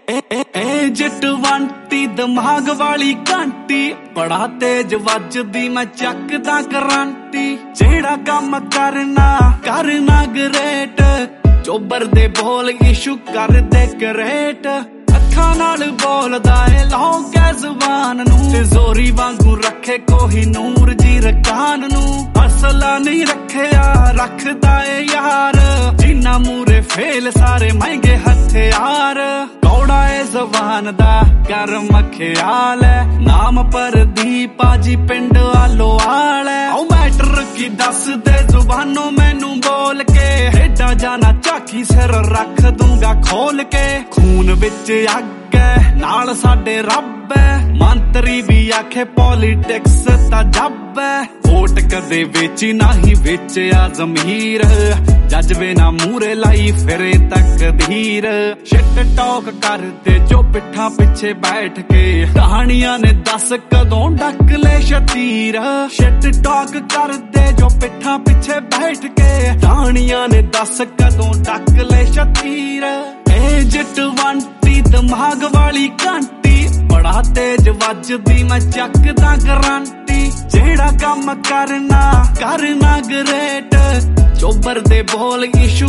ਜਿੱਟ ਵੰਟੀ ਦਿਮਾਗ ਵਾਲੀ ਘੰਟੀ ਬੜਾ ਤੇਜ ਵੱਜਦੀ ਮੈਂ ਚੱਕਦਾ ਕਰੰਟੀ ਜਿਹੜਾ ਕੰਮ ਕਰਨਾ ਗਰੇਟ ਚੋਬਰ ਦੇ ਬੋਲ ਇਸ਼ੂ ਕਰਦੇ ਕਰੇਟ ਅੱਖਾਂ ਨਾਲ ਬੋਲਦਾ ਏ ਲੌਂਕੇ ਜ਼ੁਬਾਨ ਨੂੰ ਤੇ ਜ਼ੋਰੀ ਵਾਂਗੂ ਰੱਖੇ ਕੋਹੀ ਨੂਰ ਜੀ ਰਕਾਨ ਨੂੰ ਅਸਲਾ ਨਹੀਂ ਰੱਖਿਆ ਰੱਖਦਾ ਏ ਯਾਰ ਜਿੰਨਾ ਮੂਰੇ ਫੇਲ ਸਾਰੇ ਮਹਿੰਗੇ ਹਥਿਆਰ ਕੌੜਾ ਏ ਜ਼ਬਾਨ ਦਾ ਕਰਮ ਖਿਆਲ ਹੈ ਨਾਮ ਪ੍ਰਦੀਪ ਜੀ ਪਿੰਡ ਆਲੋਵਾਲ ਹੈ ਉਹ ਮੈਟਰ ਕੀ ਦੱਸ ਦੇ ਜ਼ੁਬਾਨੋਂ ਮੈਨੂੰ ਬੋਲ ਕੇ ਏਡਾ ਜਾਣਾ ਝਾਕੀ ਸਿਰ ਰੱਖ ਦੂੰਗਾ ਖੋਲ ਕੇ ਖੂਨ ਵਿੱਚ ਅੱਗ ਹੈ ਨਾਲ ਸਾਡੇ ਰੱਬ ਹੈ ਮੰਤਰੀ ਵੀ ਆਖੇ ਪੋਲੀਟਿਕਸ ਤਾਂ ਜੱਬ ਹੈ ਵੋਟ ਕਦੇ ਵੇਚੀ ਨਹੀਂ ਵੇਚਿਆ ਜ਼ਮੀਰ ਜੱਜਵੇ ਨਾ ਮੂਰੇ ਲਾਈ ਫਿਰੇ ਤਕਦੀਰ ਸ਼ਿਟ ਟਾਕ ਕਰਦੇ ਜੋ ਪਿੱਠਾਂ ਪਿੱਛੇ ਬੈਠ ਕੇ ਕਹਾਣੀਆਂ ਨੇ ਦੱਸ ਕਦੋਂ ਡੱਕ ਲੈ ਸ਼ਤੀਰ ਸ਼ਿਟ ਟਾਕ ਕਰਦੇ ਜੋ ਪਿੱਠਾਂ ਪਿੱਛੇ ਬੈਠ ਕੇ ਕਹਾਣੀਆਂ ਨੇ ਦੱਸ ਕਦੋਂ ਡੱਕ ਲੈ ਸ਼ਤੀਰ ਏ ਜਿੱਟ ਵੰਟੀ ਦਿਮਾਗ ਵਾਲੀ ਘੰਟੀ ਬੜਾ ਤੇਜ ਵੱਜਦੀ ਮੈਂ ਚੱਕਦਾ ਗਰੰਟੀ ਜਿਹੜਾ ਕੰਮ ਕਰਨਾ ਗਰੇਟ ਚੋਬਰ ਦੇ ਬੋਲ ਇਸ਼ੂ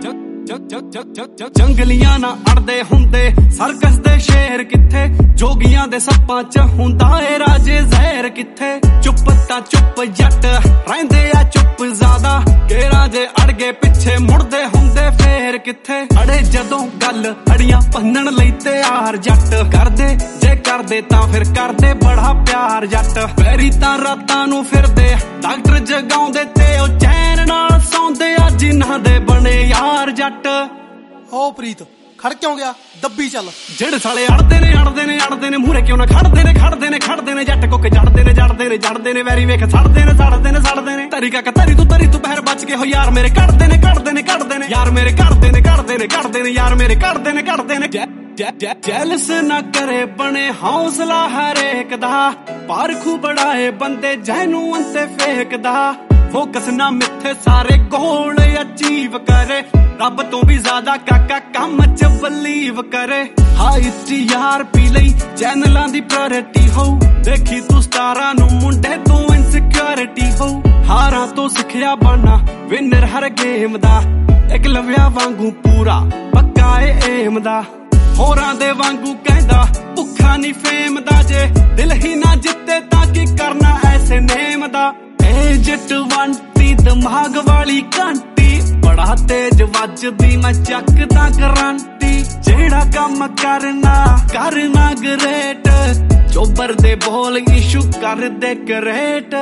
ਜੰਗਲੀਆਂ ਨਾ ਅੜਦੇ ਹੁੰਦੇ ਸਰਕਸ ਦੇ ਸ਼ੇਰ ਕਿੱਥੇ ਜੋਗੀਆਂ ਦੇ ਸੱਪਾਂ ਚ ਹੁੰਦਾ ਏ ਰਾਜੇ ਜ਼ਹਿਰ ਕਿੱਥੇ ਚੁੱਪ ਤਾਂ ਚੁੱਪ ਜੱਟ ਰਹਿੰਦੇ ਆ ਚੁੱਪ ਜ਼ਿਆਦਾ ਕਿਹੜਾ ਜੇ ਅੜ ਗਏ ਪਿੱਛੇ ਮੁੜਦੇ ਹੁੰਦੇ ਫੇਰ ਕਿੱਥੇ ਅੜੇ ਜਦੋਂ ਗੱਲ ਅੜੀਆਂ ਭੰਨਣ ਲਈ ਤਿਆਰ ਜੱਟ ਕਰਦੇ ਜੇ ਕਰਦੇ ਤਾਂ ਫਿਰ ਕਰਦੇ ਬੜਾ ਪਿਆਰ ਜੱਟ ਵੈਰੀ ਤਾਂ ਰਾਤਾਂ ਨੂੰ ਫਿਰਦੇ ਡਾਕਟਰ ਜਗਾਉਂਦੇ ਤੇ ਉਹ ਚੈਨ ਨਾਲ ਸੌਂਦੇ ਆ ਜਿਨ੍ਹਾਂ ਦੇ ਬਣੇ ਯਾਰ ਜੱਟ ਓ ਪ੍ਰੀਤ ਖੜ ਕਿਉਂ ਗਿਆ ਦੱਬੀ ਚੱਲ ਜਿਹੜੇ ਸਾਲੇ ਅੜਦੇ ਨੇ ਮੂਹਰੇ ਕਿਉਂ ਨਾ ਖੜਦੇ ਨੇ ਜੱਟ ਕੁੱਕ ਜੜਦੇ ਨੇ ਵੈਰੀ ਵੇਖ ਸੜਦੇ ਨੇ ਤਰੀ ਕਾਕਾ ਤਰੀ ਤੂੰ ਪਹਿਰ ਬਚ ਕੇ ਹੋ ਯਾਰ ਮੇਰੇ ਕੱਢਦੇ ਨੇ ਯਾਰ ਮੇਰੇ ਕੱਢਦੇ ਨੇ ਯਾਰ ਮੇਰੇ ਕੱਢਦੇ ਨੇ ਜੈਲਸ ਨਾ ਕਰੇ ਬਣੇ ਹੌਸਲਾ ਹਰੇਕ ਦਾ ਪਾਰਖੂ ਬੜਾਏ ਬੰਦੇ ਜੈਨੂੰ ਅੰਤੇ ਫੇਕਦਾ ਫੋਕਸ ਨਾ ਮਿੱਥੇ ਸਾਰੇ ਗੋਲ ਅਚੀਵ ਕਰੇ ਰੱਬ ਤੋਂ ਵੀ ਜ਼ਿਆਦਾ ਕਾਕਾ ਕੰਮ ਚ ਬਲੀਵ ਕਰੇ ਹਾਈ TRP ਲਈ ਚੈਨਲਾਂ ਦੀ ਪ੍ਰਾਇੋਰਟੀ ਹੋ ਦੇਖੀ ਤੂੰ ਸਟਾਰਾਂ ਨੂੰ ਮੁੰਡੇ ਤੋਂ ਇਨਸਿਕਿਉਰਿਟੀ ਹੋ ਹਾਰਾਂ ਤੋਂ ਸਿੱਖਿਆ ਬਣਨਾ ਵਿਨਰ ਹਰ ਗੇਮ ਦਾ ਇੱਕ ਲਵਿਆ ਵਾਂਗੂ ਪੂਰਾ ਪੱਕਾ ਏ ਏਮ ਦਾ ਹੋਰਾਂ ਦੇ ਵਾਂਗੂ ਕਹਿੰਦਾ ਭੁੱਖਾ ਨਹੀਂ ਫੇਮ ਦਾ ਜੇ ਦਿਲ ਹੀ ਨਾ ਜਿੱਤੇ ਤਾਂ ਕੀ ਕਰਨਾ ਐਸੇ ਨੇਮ ਦਾ ਏ ਜਿੱਟ ਵੰਟੀ ਦਿਮਾਗ ਵਾਲੀ ਘੰਟੀ ਬੜਾ ਤੇਜ ਵੱਜਦੀ ਮੈਂ ਚੱਕਦਾ ਗਰੰਟੀ ਜਿਹੜਾ ਕੰਮ ਕਰਨਾ ਗਰੇਟ ਚੋਬਰ ਦੇ ਬੋਲ ਇਸ਼ੂ ਕਰਦੇ ਕਰੇਟ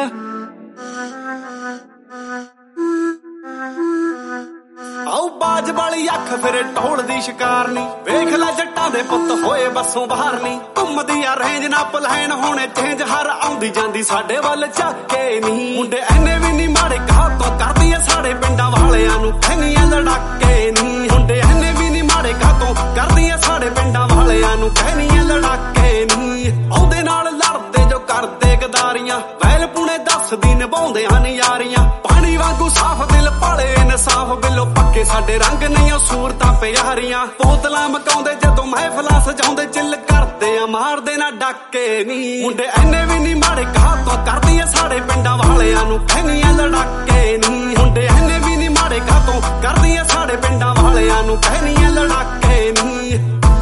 ਆਉ ਬਾਜ ਵਾਲੀ ਅੱਖ ਫਿਰ ਢੋਲ ਦੀ ਸ਼ਿਕਾਰ ਨੀ ਵੇਖ ਲੈ ਜੱਟਾਂ ਦੇ ਪੁੱਤ ਹੋਏ ਬੱਸੋਂ ਬਾਹਰ ਨੀ ਘੁੰਮਦੀ ਆ ਰੇਂਜ ਨਾ ਪਲਾਨ ਹੋਣੇ ਚੇਂਜ ਹਰ ਆਉਂਦੀ ਜਾਂਦੀ ਸਾਡੇ ਵੱਲ ਝਾਕੇ ਨੀ ਮੁੰਡੇ ਐਨੇ ਵੀ ਨੀ ਮਾੜੇ ਕਹਾ ਤੋਂ ਕਰਦੀ ਆ ਸਾਡੇ ਪਿੰਡਾਂ ਵਾਲਿਆਂ ਨੂੰ ਕਹਿੰਦੀਆਂ ਲੜਾਕੇ ਨੀ ਮੁੰਡੇ ਐਨੇ ਵੀ ਨੀ ਮਾੜੇ ਕਹਾ ਤੋਂ ਕਰਦੀ ਆ ਸਾਡੇ ਪਿੰਡਾਂ ਵਾਲਿਆਂ ਨੂੰ ਕਹਿੰਦੀਆਂ ਲੜਾਕੇ ਨੀ ਉਹਦੇ ਨਾਲ ਲੜਦੇ ਜੋ ਕਰਦੇ ਗਦਾਰੀਆਂ ਵੈਲ ਪੁਣੇ ਦੱਸਦੀ ਨਿਭਾਉਂਦੇ ਹਨ ਯਾਰੀਆਂ ਪਾਣੀ ਵਾਂਗੂ ਸਾਫ਼ ਦਿਲ ਪਾਲੇ ਇਨਸਾਫ ਬਿੱਲੋ ਪੱਕੇ ਸਾਡੇ ਰੰਗ ਨਹੀਂ ਸੂਰਤਾਂ ਪਿਆਰੀਆਂ ਬੋਤਲਾਂ ਮਕਾਉਂਦੇ ਜਦੋਂ ਮਹਿਫਲਾਂ ਸਜਾਉਂਦੇ ਚਿੱਲ ਕਰਦੇ ਆ ਮਾਰਦੇ ਨਾ ਡਾਕੇ ਨੀ ਮੁੰਡੇ ਐਨੇ ਵੀ ਨੀ ਮਾੜੇ ਕਹਾ ਤੋਂ ਕਰਦੀ ਆ ਸਾਡੇ ਪਿੰਡਾਂ ਵਾਲਿਆਂ ਨੂੰ ਕਹਿੰਦੀਆਂ ਲੜਾਕੇ ਨੀ ਮੁੰਡੇ ਐਨੇ ਵੀ ਨੀ ਮਾੜੇ ਕਹਾ ਤੋਂ ਕਰਦੀ ਆ ਸਾਡੇ ਪਿੰਡਾਂ ਵਾਲਿਆਂ ਨੂੰ ਕਹਿੰਦੀਆਂ ਲੜਾਕੇ ਨੀ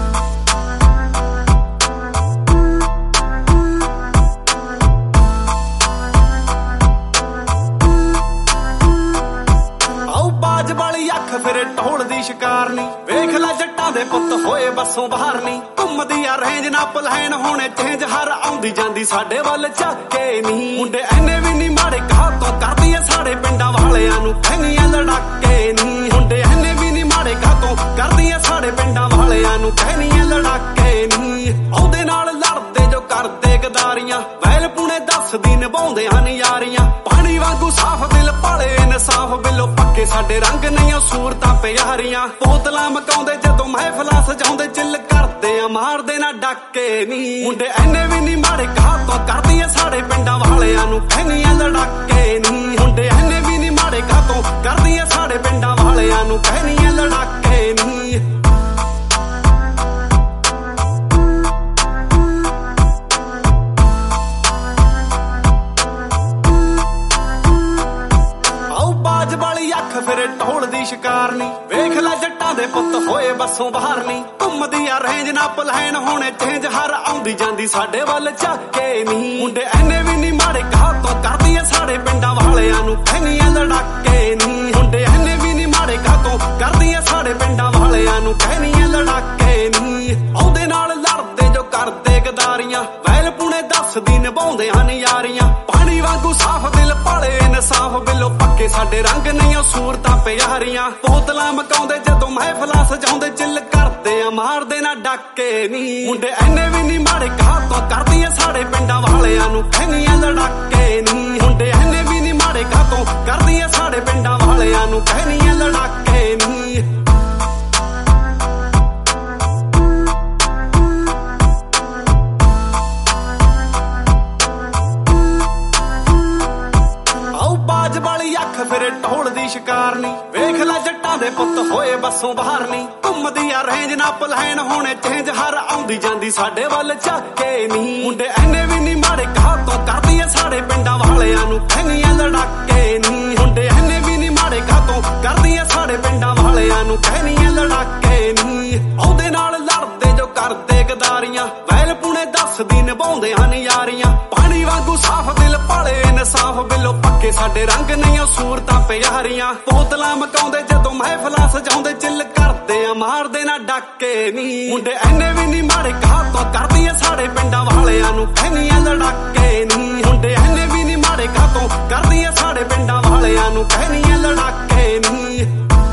ਫਿਰ ਢੋਲ ਦੀ ਸ਼ਿਕਾਰ ਨੀ ਵੇਖ ਲੈ ਜੱਟਾਂ ਦੇ ਪੁੱਤ ਹੋਏ ਬੱਸੋਂ ਬਾਹਰ ਨੀ ਘੁੰਮਦੀ ਆ ਰੇਂਜ ਨਾ ਪਲਾਨ ਹੋਣੇ ਚੇਂਜ ਹਰ ਆਉਂਦੀ ਜਾਂਦੀ ਸਾਡੇ ਵੱਲ ਝਾਕੇ ਨੀ ਮੁੰਡੇ ਐਨੇ ਵੀ ਨੀ ਮਾੜੇ ਕਹਾ ਤੋਂ ਕਰਦੀ ਆ ਸਾਡੇ ਪਿੰਡਾਂ ਵਾਲਿਆਂ ਨੂੰ ਕਹਿੰਦੀਆਂ ਲੜਾਕੇ ਨੀ ਮੁੰਡੇ ਐਨੇ ਵੀ ਨੀ ਮਾੜੇ ਕਹਾ ਤੋਂ ਕਰਦੀ ਆ ਸਾਡੇ ਪਿੰਡਾਂ ਵਾਲਿਆਂ ਨੂੰ ਕਹਿੰਦੀਆਂ ਲੜਾਕੇ ਨੀ ਉਹਦੇ ਨਾਲ ਲੜਦੇ ਜੋ ਕਰਦੇ ਗਦਾਰੀਆਂ ਵੈਲ ਪੁਣੇ ਦੱਸਦੀ ਨਿਭਾਉਂਦੇ ਹਨ ਯਾਰੀਆਂ ਪਾਣੀ ਵਾਂਗੂ ਸਾਫ਼ ਦਿਲ ਪਾਲੇ ਇਨਸਾਫ ਬਿੱਲੋ ਪੱਕੇ ਸਾਡੇ ਰੰਗ ਨਹੀਂ ਸੂਰਤਾਂ ਪਿਆਰੀਆਂ ਬੋਤਲਾਂ ਮਕਾਉਂਦੇ ਜਦੋਂ ਮਹਿਫਲਾਂ ਸਜਾਉਂਦੇ ਚਿੱਲ ਕਰਦੇ ਆ ਮਾਰਦੇ ਨਾ ਡਾਕੇ ਨੀ ਮੁੰਡੇ ਐਨੇ ਵੀ ਨੀ ਮਾੜੇ ਕਹਾ ਤੋਂ ਕਰਦੀ ਆ ਸਾਡੇ ਪਿੰਡਾਂ ਵਾਲਿਆਂ ਨੂੰ ਕਹਿੰਦੀਆਂ ਲੜਾਕੇ ਨੀ ਮੁੰਡੇ ਐਨੇ ਵੀ ਨੀ ਮਾੜੇ ਕਹਾ ਤੋਂ ਕਰਦੀ ਆ ਸਾਡੇ ਪਿੰਡਾਂ ਵਾਲਿਆਂ ਨੂੰ ਕਹਿੰਦੀਆਂ ਲੜਾਕੇ ਨੀ ਦੇ ਪੁੱਤ ਹੋਏ ਬੱਸੋਂ ਬਾਹਰ ਨਹੀਂ ਘੁੰਮਦੀ ਆ ਰੇਂਜ ਨਾ ਪਲਾਨ ਹੋਣੇ ਚੇਂਜ ਹਰ ਆਉਂਦੀ ਜਾਂਦੀ ਸਾਡੇ ਵੱਲ ਝਾਕੇ ਨਹੀਂ ਮੁੰਡੇ ਐਨੇ ਵੀ ਨਹੀਂ ਮਾੜੇ ਕਹਾ ਤੋਂ ਕਰਦੀ ਆ ਸਾਡੇ ਪਿੰਡਾਂ ਵਾਲਿਆਂ ਨੂੰ ਕਹਿਨੀਆਂ ਲੜਾਕੇ ਨਹੀਂ ਮੁੰਡੇ ਐਨੇ ਵੀ ਨਹੀਂ ਮਾੜੇ ਕਹਾ ਤੋਂ ਕਰਦੀ ਆ ਸਾਡੇ ਪਿੰਡਾਂ ਵਾਲਿਆਂ ਨੂੰ ਕਹਿਨੀਆਂ ਲੜਾਕੇ ਨਹੀਂ ਉਹਦੇ ਨਾਲ ਲੜਦੇ ਜੋ ਕਰਦੇ ਗਦਾਰੀਆਂ ਵੈਲ ਪੁਣੇ ਦੱਸਦੀ ਨਿਭਾਉਂਦੇ ਹਨ ਯਾਰੀਆਂ ਪਾਣੀ ਵਾਂਗੂ ਸਾਫ਼ ਦਿਲ ਭਾਲੇ ਇਨਸਾਫ ਬਿੱਲੋ ਪੱਕੇ ਸਾਡੇ ਰੰਗ ਨਹੀਂ ਉਹ ਸੂਰਤਾਂ ਪਿਆਰੀਆਂ ਬੋਤਲਾਂ ਮਕਾਉਂਦੇ ਜਦੋਂ ਮਹਿਫਲਾਂ ਸਜਾਉਂਦੇ ਚਿੱਲ ਕਰਦੇ ਆ ਮਾਰਦੇ ਨਾ ਡਾਕੇ ਨਹੀਂ ਮੁੰਡੇ ਐਨੇ ਵੀ ਨਹੀਂ ਮਾੜੇ ਕਹਾ ਤੋਂ ਕਰਦੀ ਆ ਸਾਡੇ ਪਿੰਡਾਂ ਵਾਲਿਆਂ ਨੂੰ ਕਹਿਨੀਆਂ ਲੜਾਕੇ ਨਹੀਂ ਮੁੰਡੇ ਐਨੇ ਵੀ ਨਹੀਂ ਮਾੜੇ ਕਹਾ ਤੋਂ ਕਰਦੀ ਆ ਸਾਡੇ ਪਿੰਡਾਂ ਵਾਲਿਆਂ ਨੂੰ ਕਹਿਨੀਆਂ ਲੜਾਕੇ ਨਹੀਂ ਵਾਲੀ ਅੱਖ ਫਿਰ ਢੋਲ ਦੀ ਸ਼ਿਕਾਰ ਨਹੀਂ ਵੇਖ ਲੈ ਜੱਟਾਂ ਦੇ ਪੁੱਤ ਹੋਏ ਬੱਸੋਂ ਬਾਹਰ ਨਹੀਂ ਘੁੰਮਦੀ ਆ ਰੇਂਜ ਨਾ ਪਲਾਨ ਹੋਣੇ ਚੇਂਜ ਹਰ ਆਉਂਦੀ ਜਾਂਦੀ ਸਾਡੇ ਵੱਲ ਝਾਕੇ ਨਹੀਂ ਮੁੰਡੇ ਐਨੇ ਵੀ ਨਹੀਂ ਮਾੜੇ ਕਹਾ ਤੋਂ ਕਰਦੀ ਆ ਸਾਡੇ ਪਿੰਡਾਂ ਵਾਲਿਆਂ ਨੂੰ ਕਹਿਨੀਆਂ ਲੜਾਕੇ ਨਹੀਂ ਮੁੰਡੇ ਐਨੇ ਵੀ ਨਹੀਂ ਮਾੜੇ ਕਹਾ ਤੋਂ ਕਰਦੀ ਆ ਸਾਡੇ ਪਿੰਡਾਂ ਵਾਲਿਆਂ ਨੂੰ ਕਹਿਨੀਆਂ ਲੜਾਕੇ ਨਹੀਂ ਉਹਦੇ ਨਾਲ ਲੜਦੇ ਜੋ ਕਰਦੇ ਗਦਾਰੀਆਂ ਵੈਲ ਪੁਣੇ ਦੱਸਦੀ ਨਿਭਾਉਂਦੇ ਹਨ ਯਾਰੀਆਂ ਪਾਣੀ ਵਾਂਗੂ ਸਾਫ਼ ਦਿਲ ਭਾਲੇ ਇਨਸਾਫ ਬਿੱਲੋ ਪੱਕੇ ਸਾਡੇ ਰੰਗ ਨਹੀਂ ਉਹ ਸੂਰਤਾਂ ਪਿਆਰੀਆਂ ਬੋਤਲਾਂ ਮਕਾਉਂਦੇ ਜਦੋਂ ਮਹਿਫਲਾਂ ਸਜਾਉਂਦੇ ਚਿੱਲ ਕਰਦੇ ਆ ਮਾਰਦੇ ਨਾ ਡਾਕੇ ਨਹੀਂ ਮੁੰਡੇ ਐਨੇ ਵੀ ਨਹੀਂ ਮਾੜੇ ਕਹਾ ਤੋਂ ਕਰਦੀ ਆ ਸਾਡੇ ਪਿੰਡਾਂ ਵਾਲਿਆਂ ਨੂੰ ਕਹਿਨੀਆਂ ਲੜਾਕੇ ਨਹੀਂ ਮੁੰਡੇ ਐਨੇ ਵੀ ਨਹੀਂ ਮਾੜੇ ਕਹਾ ਤੋਂ ਕਰਦੀ ਆ ਸਾਡੇ ਪਿੰਡਾਂ ਵਾਲਿਆਂ ਨੂੰ ਕਹਿਨੀਆਂ ਲੜਾਕੇ ਨਹੀਂ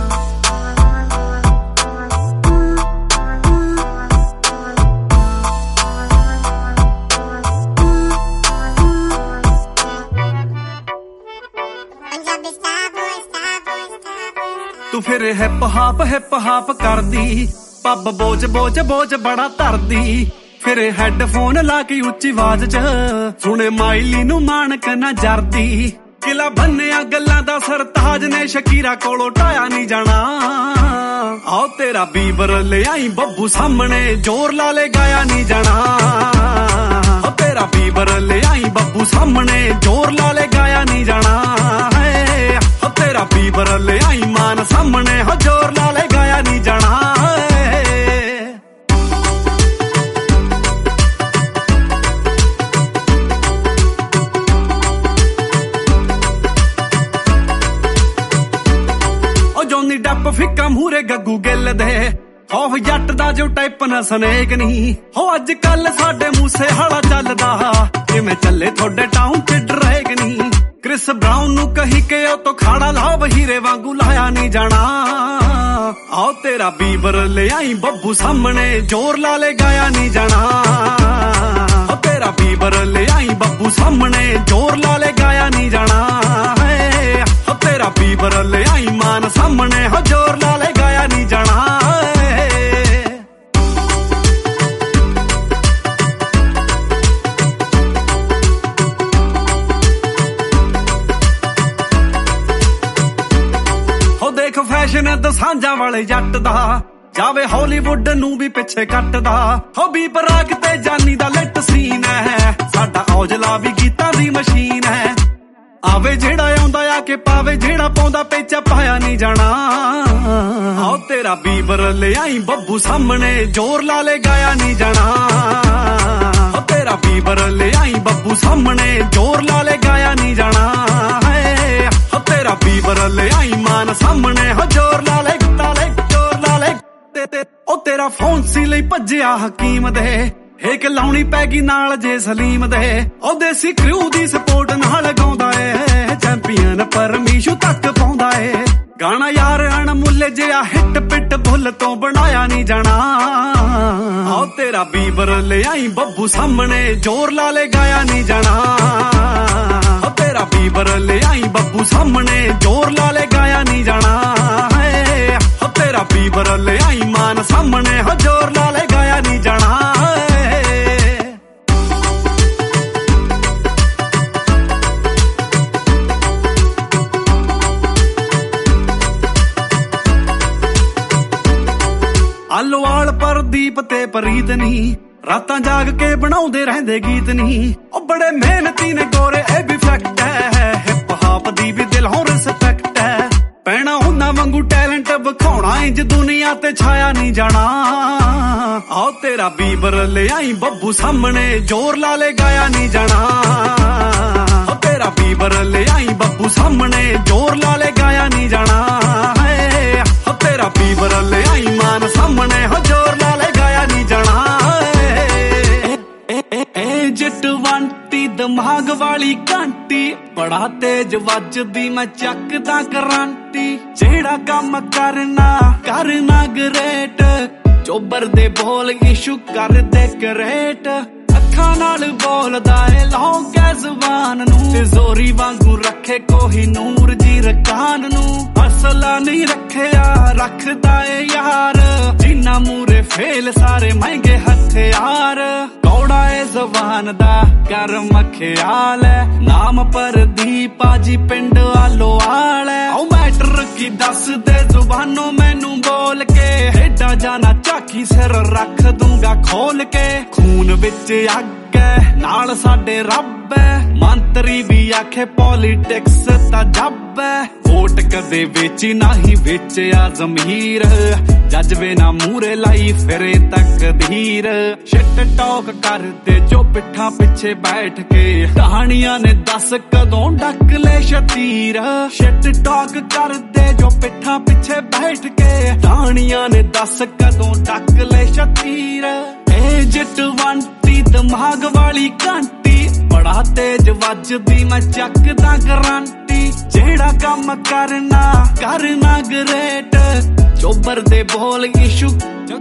ਤੂੰ ਫਿਰ ਹਿਪ ਹਾਪ ਕਰਦੀ ਪੱਬ ਬੋਝ ਬੜਾ ਧਰਦੀ ਫਿਰ ਹੈਡਫੋਨ ਲਾ ਕੇ ਉੱਚੀ ਆਵਾਜ਼ 'ਚ ਸੁਣੇ ਮਾਈਲੀ ਨੂੰ ਮਾਣਕ ਨਾ ਜਰਦੀ ਕਿਲਾ ਬੰਨਿਆ ਗੱਲਾਂ ਦਾ ਸਰਤਾਜ ਨੇ ਸ਼ਕੀਰਾ ਕੋਲੋਂ ਢਾਇਆ ਨਹੀਂ ਜਾਣਾ ਆਓ ਤੇਰਾ ਬੀਬਰ ਲਿਆਈ ਬੱਬੂ ਸਾਹਮਣੇ ਜ਼ੋਰ ਲਾ ਲੈ ਗਾਇਆ ਨਹੀਂ ਜਾਣਾ ਓ ਤੇਰਾ ਬੀਬਰ ਲਿਆਈ ਬੱਬੂ ਸਾਹਮਣੇ ਜ਼ੋਰ ਲਾ ਲੈ ਗਾਇਆ ਨਹੀਂ ਜਾਣਾ ਓ ਤੇਰਾ ਬੀਬਰ ਲਿਆਈ ਮਾਨ ਸਾਹਮਣੇ ਹੋ ਜ਼ੋਰ ਲਾ ਲੈ ਗਾਇਆ ਨਹੀਂ ਜਾਣਾ ਜੋਨੀ ਡੱਪ ਫਿੱਕਾ ਮੂਰੇ ਗੱਗੂ ਗਿੱਲ ਦੇ ਹੋ ਜੱਟ ਦਾ ਜੋ ਟਾਈਪ ਨਾ ਸਨੇਕ ਨਹੀਂ ਹੋ ਅੱਜ ਕੱਲ ਸਾਡੇ ਮੂਸੇ ਹਾਲਾ ਚੱਲਦਾ ਕਿਵੇਂ ਚੱਲੇ ਤੁਹਾਡੇ ਟਾਊਨ ਚ ਡਰੈਗ ਨਹੀਂ ਕ੍ਰਿਸ ਬ੍ਰਾਊਨ ਨੂੰ ਕਹੀ ਕੇ ਉਹ ਤੋਂ ਖਾੜਾ ਲਾਭ ਹੀਰੇ ਵਾਂਗੂ ਲਾਇਆ ਨਹੀਂ ਜਾਣਾ ਆਓ ਤੇਰਾ ਬੀਬਰ ਲਿਆਈ ਬੱਬੂ ਸਾਹਮਣੇ ਜ਼ੋਰ ਲਾ ਲੈ ਗਾਇਆ ਨਹੀਂ ਜਾਣਾ ਓ ਤੇਰਾ ਬੀਬਰ ਲਿਆਈ ਬੱਬੂ ਸਾਹਮਣੇ ਜ਼ੋਰ ਲਾ ਲੈ ਗਾਇਆ ਨਹੀਂ ਜਾਣਾ ਓ ਤੇਰਾ ਬੀਬਰ ਲਿਆਈ ਮਾਨ ਸਾਹਮਣੇ ਹੋ ਜ਼ੋਰ ਲਾ ਲੈ ਗਾਇਆ ਨਹੀਂ ਜਾਣਾ ਦੇਖ ਫੈਸ਼ਨ ਦਸਾਂਝਾਂ ਵਾਲੇ ਜੱਟ ਦਾ ਜਾਵੇ ਹਾਲੀਵੁੱਡ ਨੂੰ ਵੀ ਪਿੱਛੇ ਕੱਟਦਾ ਹੋ ਵੀ ਪਰਾਗ ਤੇ ਜਾਨੀ ਦਾ ਲਿਟ ਸੀਨ ਹੈ ਸਾਡਾ ਔਜਲਾ ਵੀ ਗੀਤਾਂ ਦੀ ਮਸ਼ੀਨ ਹੈ ਆਵੇ ਜਿਹੜਾ ਆਉਂਦਾ ਆ ਕੇ ਪਾਵੇ ਜਿਹੜਾ ਪਾਉਂਦਾ ਪੇਚਾ ਪਾਇਆ ਨਹੀਂ ਜਾਣਾ ਆਓ ਤੇਰਾ ਬੀਬਰ ਲਿਆਈ ਬੱਬੂ ਸਾਹਮਣੇ ਜ਼ੋਰ ਲਾ ਲੈ ਗਾਇਆ ਨਹੀਂ ਜਾਣਾ ਓ ਤੇਰਾ ਬੀਬਰ ਲਿਆਈ ਬੱਬੂ ਸਾਹਮਣੇ ਜ਼ੋਰ ਲਾ ਲੈ ਗਾਇਆ ਨਹੀਂ ਜਾਣਾ ਓ ਤੇਰਾ ਬੀਬਰ ਲਿਆਈ ਮਾਨ ਸਾਹਮਣੇ ਹੋ ਜ਼ੋਰ ਲਾ ਲੈ ਜ਼ੋਰ ਲਾ ਲੈ ਓ ਤੇਰਾ ਫੋਨ ਸੀ ਲਈ ਭੱਜਿਆ ਹਕੀਮ ਦੇ ਹੇਕ ਲਾਉਣੀ ਪੈ ਗਈ ਨਾਲ ਜੇ ਸਲੀਮ ਦੇ ਉਹ ਦੇਸੀ ਕਰੂ ਦੀ ਸਪੋਰਟ ਨਾਲ ਗਾਉਂਦਾ ਏ ਚੈਂਪੀਅਨ ਪਰਮੀਸ਼ੂ ਤੱਕ ਪਾਉਂਦਾ ਏ ਗਾਣਾ ਯਾਰ ਅਣਮੁੱਲੇ ਜਿਹਾ ਹਿੱਟ ਪਿੱਟ ਭੁੱਲ ਤੋਂ ਬਣਾਇਆ ਨਹੀਂ ਜਾਣਾ ਆਓ ਤੇਰਾ ਬੀਬਰ ਲਿਆਈ ਬੱਬੂ ਸਾਹਮਣੇ ਜ਼ੋਰ ਲਾ ਲੈ ਗਾਇਆ ਨਹੀਂ ਜਾਣਾ ਓ ਤੇਰਾ ਬੀਬਰ ਲਿਆਈ ਬੱਬੂ ਸਾਹਮਣੇ ਜ਼ੋਰ ਲਾ ਲੈ ਗਾਇਆ ਨਹੀਂ ਜਾਣਾ ਓ ਤੇਰਾ ਬੀਬਰ ਲਿਆਈ ਮਾਨ ਸਾਹਮਣੇ ਹੋ ਜ਼ੋਰ ਲਾ ਲੈ ਗਾਇਆ ਨਹੀਂ ਜਾਣਾ ਆਲੋਵਾਲ ਪਰਦੀਪ ਤੇ ਪ੍ਰੀਤ ਨਹੀਂ ਰਾਤਾਂ ਜਾਗ ਕੇ ਬਣਾਉਂਦੇ ਰਹਿੰਦੇ ਗੀਤ ਨਹੀਂ ਉਹ ਬੜੇ ਮਿਹਨਤੀ ਨੇ ਗੋਰੇ ਇਹ ਵੀ ਫੈਕਟ ਹੈ ਹਿਪ ਹਾਪ ਦੀ ਵੀ ਦਿਲੋਂ ਰਿਸਪੈਕਟ ਹੈ ਪੈਣਾ ਹੁੰਦਾ ਇਹਨਾਂ ਵਾਂਗੂ ਟੈਲੈਂਟ ਵਿਖਾਉਣਾ ਇੰਜ ਦੁਨੀਆ ਤੇ ਛਾਇਆ ਨਹੀਂ ਜਾਣਾ। ਆਓ ਤੇਰਾ ਬੀਬਰ ਲਿਆਈ ਬੱਬੂ ਸਾਹਮਣੇ, ਜ਼ੋਰ ਲਾ ਲੈ ਗਾਇਆ ਨਹੀਂ ਜਾਣਾ। ਆਓ ਤੇਰਾ ਬੀਬਰ ਲਿਆਈ ਬੱਬੂ ਸਾਹਮਣੇ, ਜ਼ੋਰ ਲਾ ਲੈ ਗਾਇਆ ਨਹੀਂ ਜਾਣਾ। ਆਓ ਤੇਰਾ ਬੀਬਰ ਲਿਆਈ ਮਾਨ ਸਾਹਮਣੇ, ਹੋ ਜ਼ੋਰ ਲਾ ਲੈ ਗਾਇਆ ਨਹੀਂ ਜਾਣਾ। ਜਿੱਟ ਵੰਟੀ ਦਿਮਾਗ ਵਾਲੀ ਘੰਟੀ, ਬੜਾ ਤੇਜ ਵੱਜਦੀ ਮੈਂ ਚੱਕਦਾ ਕਰੰਟੀ। ਜਿਹੜਾ ਕੰਮ ਕਰਨਾ ਗਰੇਟ, ਚੋਬਰ ਦੇ ਬੋਲ ਇਸ਼ੂ ਕਰਦੇ ਕਰੇਟ। ਅੱਖਾਂ ਨਾਲ ਬੋਲਦਾ ਏ ਲੌਂਗੈ ਜ਼ੁਬਾਨ ਨੂੰ, ਤੇ ਜ਼ੋਰੀ ਵਾਂਗੂ ਰੱਖੇ ਕੋਹੀ ਨੂਰ ਜੀ ਰਕਾਨ ਨੂੰ। ਅਸਲਾ ਨਹੀਂ ਰੱਖਿਆ ਰੱਖਦਾ ਏ ਯਾਰ, ਜਿੰਨਾ ਮੂਰੇ ਫੇਲ ਸਾਰੇ ਮਹਿੰਗੇ ਹਥਿਆਰ। ਕੌੜਾ ਏ ਜ਼ਬਾਨ ਦਾ ਕਰ ਮਖਿਆਲ ਐ, ਨਾਮ ਪ੍ਰਦੀਪ ਆਜੀ ਪਿੰਡ ਆਲੋਵਾਲ ਐ। ਆਓ ਮੈਟਰ ਕੀ ਦੱਸ ਦੇ ਜ਼ੁਬਾਨੋਂ ਮੈਨੂੰ ਬੋਲ ਕੇ, ਏਡਾ ਜਾਣਾ ਝਾਕੀ ਸਿਰ ਰੱਖ ਦੂੰਗਾ ਖੋਲ ਕੇ। ਖੂਨ ਵਿੱਚ ਅੱਗ ਐ ਨਾਲ ਸਾਡੇ ਰੱਬ ਐ, ਮੰਤਰੀ ਵੀ ਆਖੇ ਪੋਲੀਟਿਕਸ ਤਾਂ ਜੱਬ ਐ। ਵੋਟ ਕਦੇ ਵੇਚੀ ਨਹੀਂ ਵੇਚਿਆ ਜ਼ਮੀਰ, ਜੱਜਵੇ ਨਾ ਮੂਰੇ ਲਾਈ ਫਿਰੇ ਤਕਦੀਰ। ਸ਼ਿਟ ਟਾਕ ਕਰਦੇ ਜੋ ਪਿੱਠਾਂ ਪਿੱਛੇ ਬੈਠ ਕੇ, ਕਹਾਣੀਆਂ ਨੇ ਦੱਸ ਕਦੋਂ ਡੱਕ ਲੈ ਸ਼ਤੀਰ। ਸ਼ਿਟ ਟਾਕ ਕਰਦੇ ਜੋ ਪਿੱਠਾਂ ਪਿੱਛੇ ਬੈਠ ਕੇ, ਕਹਾਣੀਆਂ ਨੇ ਦੱਸ ਕਦੋਂ ਡੱਕ ਲੈ ਸ਼ਤੀਰ। ਏ ਜਿੱਟ ਵੰਟੀ ਦਿਮਾਗ ਵਾਲੀ ਘੰਟੀ, ਬੜਾ ਤੇਜ ਵੱਜਦੀ ਮੈਂ ਚੱਕਦਾ ਗਰੰਟੀ। ਜਿਹੜਾ ਕੰਮ ਕਰਨਾ ਗਰੇਟ, ਚੋਬਰ ਦੇ ਬੋਲ ਇਸ਼ੂ।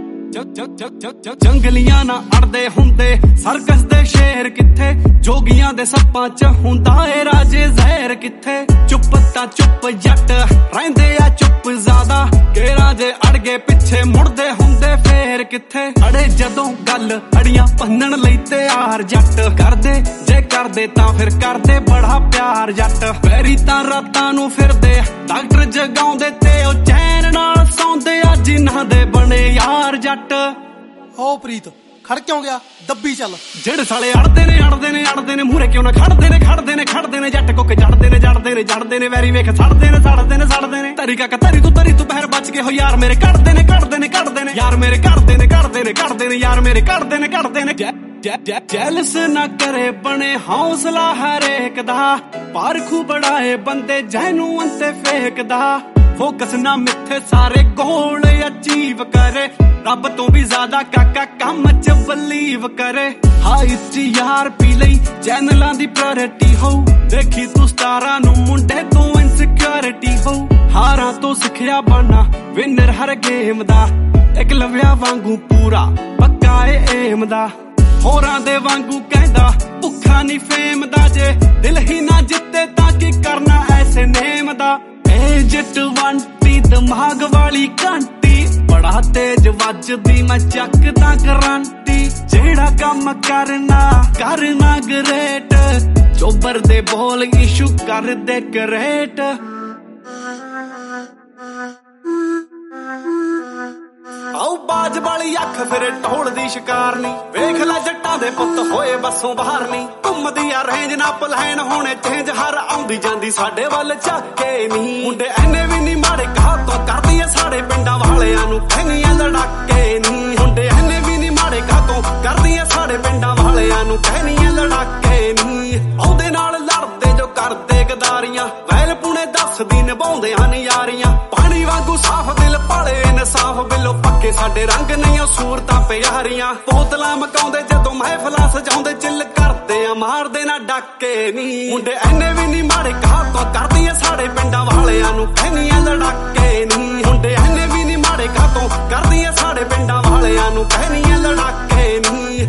ਜੰਗਲੀਆਂ ਨਾ ਅੜਦੇ ਹੁੰਦੇ ਸਰਕਸ ਦੇ ਸ਼ੇਰ ਕਿੱਥੇ, ਜੋਗੀਆਂ ਦੇ ਸੱਪਾਂ ਚ ਹੁੰਦਾ ਏ ਰਾਜੇ ਜ਼ਹਿਰ ਕਿੱਥੇ। ਚੁੱਪ ਤਾਂ ਚੁੱਪ ਜੱਟ ਰਹਿੰਦੇ ਆ ਚੁੱਪ ਜ਼ਿਆਦਾ, ਕਿ ਰਾਜੇ ਅੜ ਗਏ ਪਿੱਛੇ ਮੁੜਦੇ ਹੁੰਦੇ ਫੇਰ ਕਿੱਥੇ। ਅੜੇ ਜਦੋਂ ਗੱਲ ਅੜੀਆਂ ਭੰਨਣ ਲਈ ਤਿਆਰ ਜੱਟ, ਕਰਦੇ ਜੇ ਕਰਦੇ ਤਾਂ ਫਿਰ ਕਰਦੇ ਬੜਾ ਪਿਆਰ ਜੱਟ। ਵੈਰੀ ਤਾਂ ਰਾਤਾਂ ਨੂੰ ਫਿਰਦੇ ਡਾਕਟਰ ਜਗਾਉਂਦੇ, ਤੇ ਉਹ ਚੈਨ ਨਾਲ ਸੌਂਦੇ ਆ ਜਿਨ੍ਹਾਂ ਦੇ ਬਣੇ ਯਾਰ ਜੱਟ। ਓ ਪ੍ਰੀਤ ਖੜ ਕਿਉਂ ਗਿਆ, ਦੱਬੀ ਚੱਲ। ਜਿਹੜੇ ਸਾਲੇ ਅੜਦੇ ਨੇ ਮੂਰੇ ਕਿਉਂ ਨਾ ਖੜਦੇ ਨੇ। ਜੱਟ ਕੁੱਕ ਜੜਦੇ ਨੇ ਵੈਰੀ ਵੇਖ ਸੜਦੇ ਨੇ। ਤਰੀ ਕਾਕਾ ਤਰੀ ਤੂੰ ਬਹਿਰ ਬਚ ਕੇ ਹੋ ਯਾਰ ਮੇਰੇ ਕੱਢਦੇ ਨੇ ਯਾਰ ਮੇਰੇ ਕੱਢਦੇ ਨੇ ਯਾਰ ਮੇਰੇ ਕੱਢਦੇ ਨੇ। ਜੈਲਸ ਨਾ ਕਰੇ ਬਣੇ ਹੌਸਲਾ ਹਰੇਕ ਦਾ, ਪਾਰਖੂ ਬੜਾਏ ਬੰਦੇ ਜੈਨੂੰ ਅੰਤੇ ਫੇਕਦਾ। ਫੋਕਸ ਨਾ ਮਿੱਥੇ ਸਾਰੇ ਗੋਲ ਅਚੀਵ ਕਰੇ, ਰੱਬ ਤੋਂ ਵੀ ਜ਼ਿਆਦਾ ਕਾਕਾ ਕੰਮ ਚ ਬਲੀਵ ਕਰੇ। ਹਾਈਟ ਯਾਰ ਪੀ ਲਈ ਚੈਨਲਾਂ ਦੀ ਪ੍ਰਾਇੋਰਟੀ ਹੋ, ਦੇਖੀ ਤੂੰ ਸਟਾਰਾਂ ਨੂੰ ਮੁੰਡੇ ਤੋਂ ਇਨਸਿਕਿਉਰਿਟੀ ਹੋ। ਹਾਰਾਂ ਤੋਂ ਸਿੱਖਿਆ ਬਣਨਾ ਵਿਨਰ ਹਰ ਗੇਮ ਦਾ, ਇੱਕ ਲਵਿਆ ਵਾਂਗੂ ਪੂਰਾ ਪੱਕਾ ਏ ਏਮ ਦਾ। ਹੋਰਾਂ ਦੇ ਵਾਂਗੂ ਕਹਿੰਦਾ ਭੁੱਖਾ ਨਹੀਂ ਫੇਮ ਦਾ, ਜੇ ਦਿਲ ਹੀ ਨਾ ਜਿੱਤੇ ਤਾਂ ਕੀ ਕਰਨਾ ਐਸੇ ਨੇਮ ਦਾ। ਏ ਜਿੱਟ ਵੰਟੀ ਦਿਮਾਗ ਵਾਲੀ ਘੰਟੀ, ਬੜਾ ਤੇਜ ਵੱਜਦੀ ਮੈਂ ਚੱਕਦਾ ਕਰੰਟੀ। ਜਿਹੜਾ ਕੰਮ ਕਰਨਾ ਗਰੇਟ, ਚੋਬਰ ਦੇ ਬੋਲ ਇਸ਼ੂ ਕਰਦੇ ਕਰੇਟ। ਆਓ ਬਾਜ ਵਾਲੀ ਅੱਖ ਫਿਰ ਢੋਲਦੀ ਸ਼ਿਕਾਰਨੀ, ਵੇਖ ਲੈ ਜੱਟਾਂ ਦੇ ਪੁੱਤ ਹੋਏ ਬੱਸੋਂ ਬਾਹਰ ਨੀ। ਘੁੰਮਦੀ ਆ ਰੇਂਜ ਨਾ ਪਲਾਨ ਹੋਣੇ ਚੇਂਜ, ਹਰ ਆਉਂਦੀ ਜਾਂਦੀ ਸਾਡੇ ਵੱਲ ਝਾਕੇ ਨੀ। ਮੁੰਡੇ ਐਨੇ ਵੀ ਨੀ ਮਾੜੇ ਕਹਾ ਤੋਂ ਕਰਦੀ ਐ ਸਾਡੇ ਪਿੰਡਾਂ ਵਾਲਿਆਂ ਨੂੰ ਕਹਿੰਦੀਆਂ ਲੜਾਕੇ ਨੀ। ਮੁੰਡੇ ਐਨੇ ਵੀ ਨੀ ਮਾੜੇ ਕਹਾ ਤੋਂ ਕਰਦੀ ਐ ਸਾਡੇ ਪਿੰਡਾਂ ਵਾਲਿਆਂ ਨੂੰ ਕਹਿੰਦੀਆਂ ਲੜਾਕੇ ਨੀ। ਉਹਦੇ ਨਾਲ ਲੜਦੇ ਜੋ ਕਰਦੇ ਗਦਾਰੀਆਂ, ਵੈਲ ਪੁਣੇ ਦੱਸਦੀ ਨਿਭਾਉਂਦੇ ਹਨ ਯਾਰੀਆਂ। ਪਾਣੀ ਵਾਂਗੂ ਸਾਫ਼ ਦਿਲ ਪਾਲੇ ਇਨਸਾਫ ਬਿੱਲੋ ਪੱਕੇ, ਸਾਡੇ ਰੰਗ ਨਹੀਂ ਉਹ ਸੂਰਤਾਂ ਪਿਆਰੀਆਂ। ਬੋਤਲਾਂ ਮਕਾਉਂਦੇ ਜਦੋਂ ਮਹਿਫਲਾਂ ਸਜਾਉਂਦੇ, ਚਿੱਲ ਕਰਦੇ ਆ ਮਾਰਦੇ ਨਾ ਡਾਕੇ ਨੀ। ਮੁੰਡੇ ਐਨੇ ਵੀ ਨੀ ਮਾੜੇ ਕਹਾ ਤੋਂ ਕਰਦੀ ਐ ਸਾਡੇ ਪਿੰਡਾਂ ਵਾਲਿਆਂ ਨੂੰ ਕਹਿੰਦੀਆਂ ਲੜਾਕੇ ਨੀ। ਮੁੰਡੇ ਐਨੇ ਵੀ ਨੀ ਮਾੜੇ ਕਹਾ ਤੋਂ ਕਰਦੀ ਐ ਸਾਡੇ ਪਿੰਡਾਂ ਵਾਲਿਆਂ ਨੂੰ ਕਹਿੰਦੀਆਂ ਲੜਾਕੇ ਨੀ।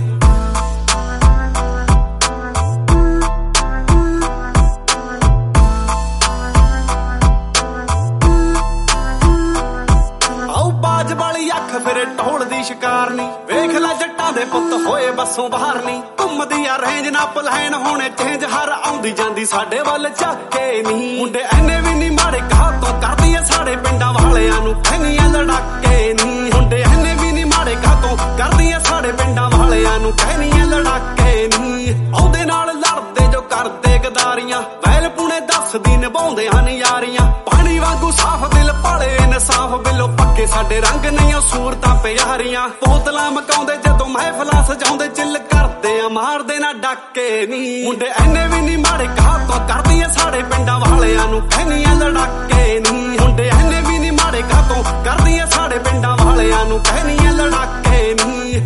ਫਿਰ ਢੋਲਦੀ ਸ਼ਿਕਾਰਨੀ, ਵੇਖ ਲੈ ਜੱਟਾਂ ਦੇ ਪੁੱਤ ਹੋਏ ਬੱਸੋਂ ਬਾਹਰ ਨੀ। ਘੁੰਮਦੀ ਆ ਰੇਂਜ ਨਾ ਪਲਾਨ ਹੋਣੇ ਚੇਂਜ, ਹਰ ਆਉਂਦੀ ਜਾਂਦੀ ਸਾਡੇ ਵੱਲ ਝਾਕੇ ਨੀ। ਮੁੰਡੇ ਐਨੇ ਵੀ ਨੀ ਮਾੜੇ ਕਹਾ ਤੋਂ ਕਰਦੀ ਐ ਸਾਡੇ ਪਿੰਡਾਂ ਵਾਲਿਆਂ ਨੂੰ ਕਹਿੰਦੀਆਂ ਲੜਾਕੇ ਨੀ। ਮੁੰਡੇ ਐਨੇ ਵੀ ਨੀ ਮਾੜੇ ਕਹਾ ਤੋਂ ਕਰਦੀ ਐ ਸਾਡੇ ਪਿੰਡਾਂ ਵਾਲਿਆਂ ਨੂੰ ਕਹਿੰਦੀਆਂ ਲੜਾਕੇ ਨੀ। ਉਹਦੇ ਨਾਲ ਲੜਦੇ ਜੋ ਕਰਦੇ ਗਦਾਰੀਆਂ, ਵੈਲ ਪੁਣੇ ਦੱਸਦੀ ਨਿਭਾਉਂਦੇ ਹਨ ਯਾਰੀਆਂ। ਪਾਣੀ ਵਾਂਗੂ ਸਾਫ਼ ਦਿਲ ਭਾਲੇ ਇਨਸਾਫ ਬਿੱਲੋ ਪੱਕੇ ਸਾਡੇ ਰੰਗ ਨਹੀਂ ਉਹ ਸੂਰਤਾਂ ਪਿਆਰੀਆਂ ਬੋਤਲਾਂ ਮਕਾਉਂਦੇ ਜਦੋਂ ਮਹਿਫਲਾਂ ਸਜਾਉਂਦੇ ਚਿੱਲ ਕਰਦੇ ਆ ਮਾਰਦੇ ਨਾ ਡਾਕੇ ਨੀ ਮੁੰਡੇ ਐਨੇ ਵੀ ਨਹੀਂ ਮਾੜੇ ਕਾਹ ਤੋਂ ਕਰਦੀ ਐ ਸਾਡੇ ਪਿੰਡਾਂ ਵਾਲਿਆਂ ਨੂੰ ਕਹਿਨੀਆਂ ਲੜਾਕੇ ਨੀ ਮੁੰਡੇ ਐਨੇ ਵੀ ਨਹੀਂ ਮਾੜੇ ਕਾਹ ਤੋਂ ਕਰਦੀ ਐ ਸਾਡੇ ਪਿੰਡਾਂ ਵਾਲਿਆਂ ਨੂੰ ਕਹਿਨੀਆਂ ਲੜਾਕੇ ਨੀ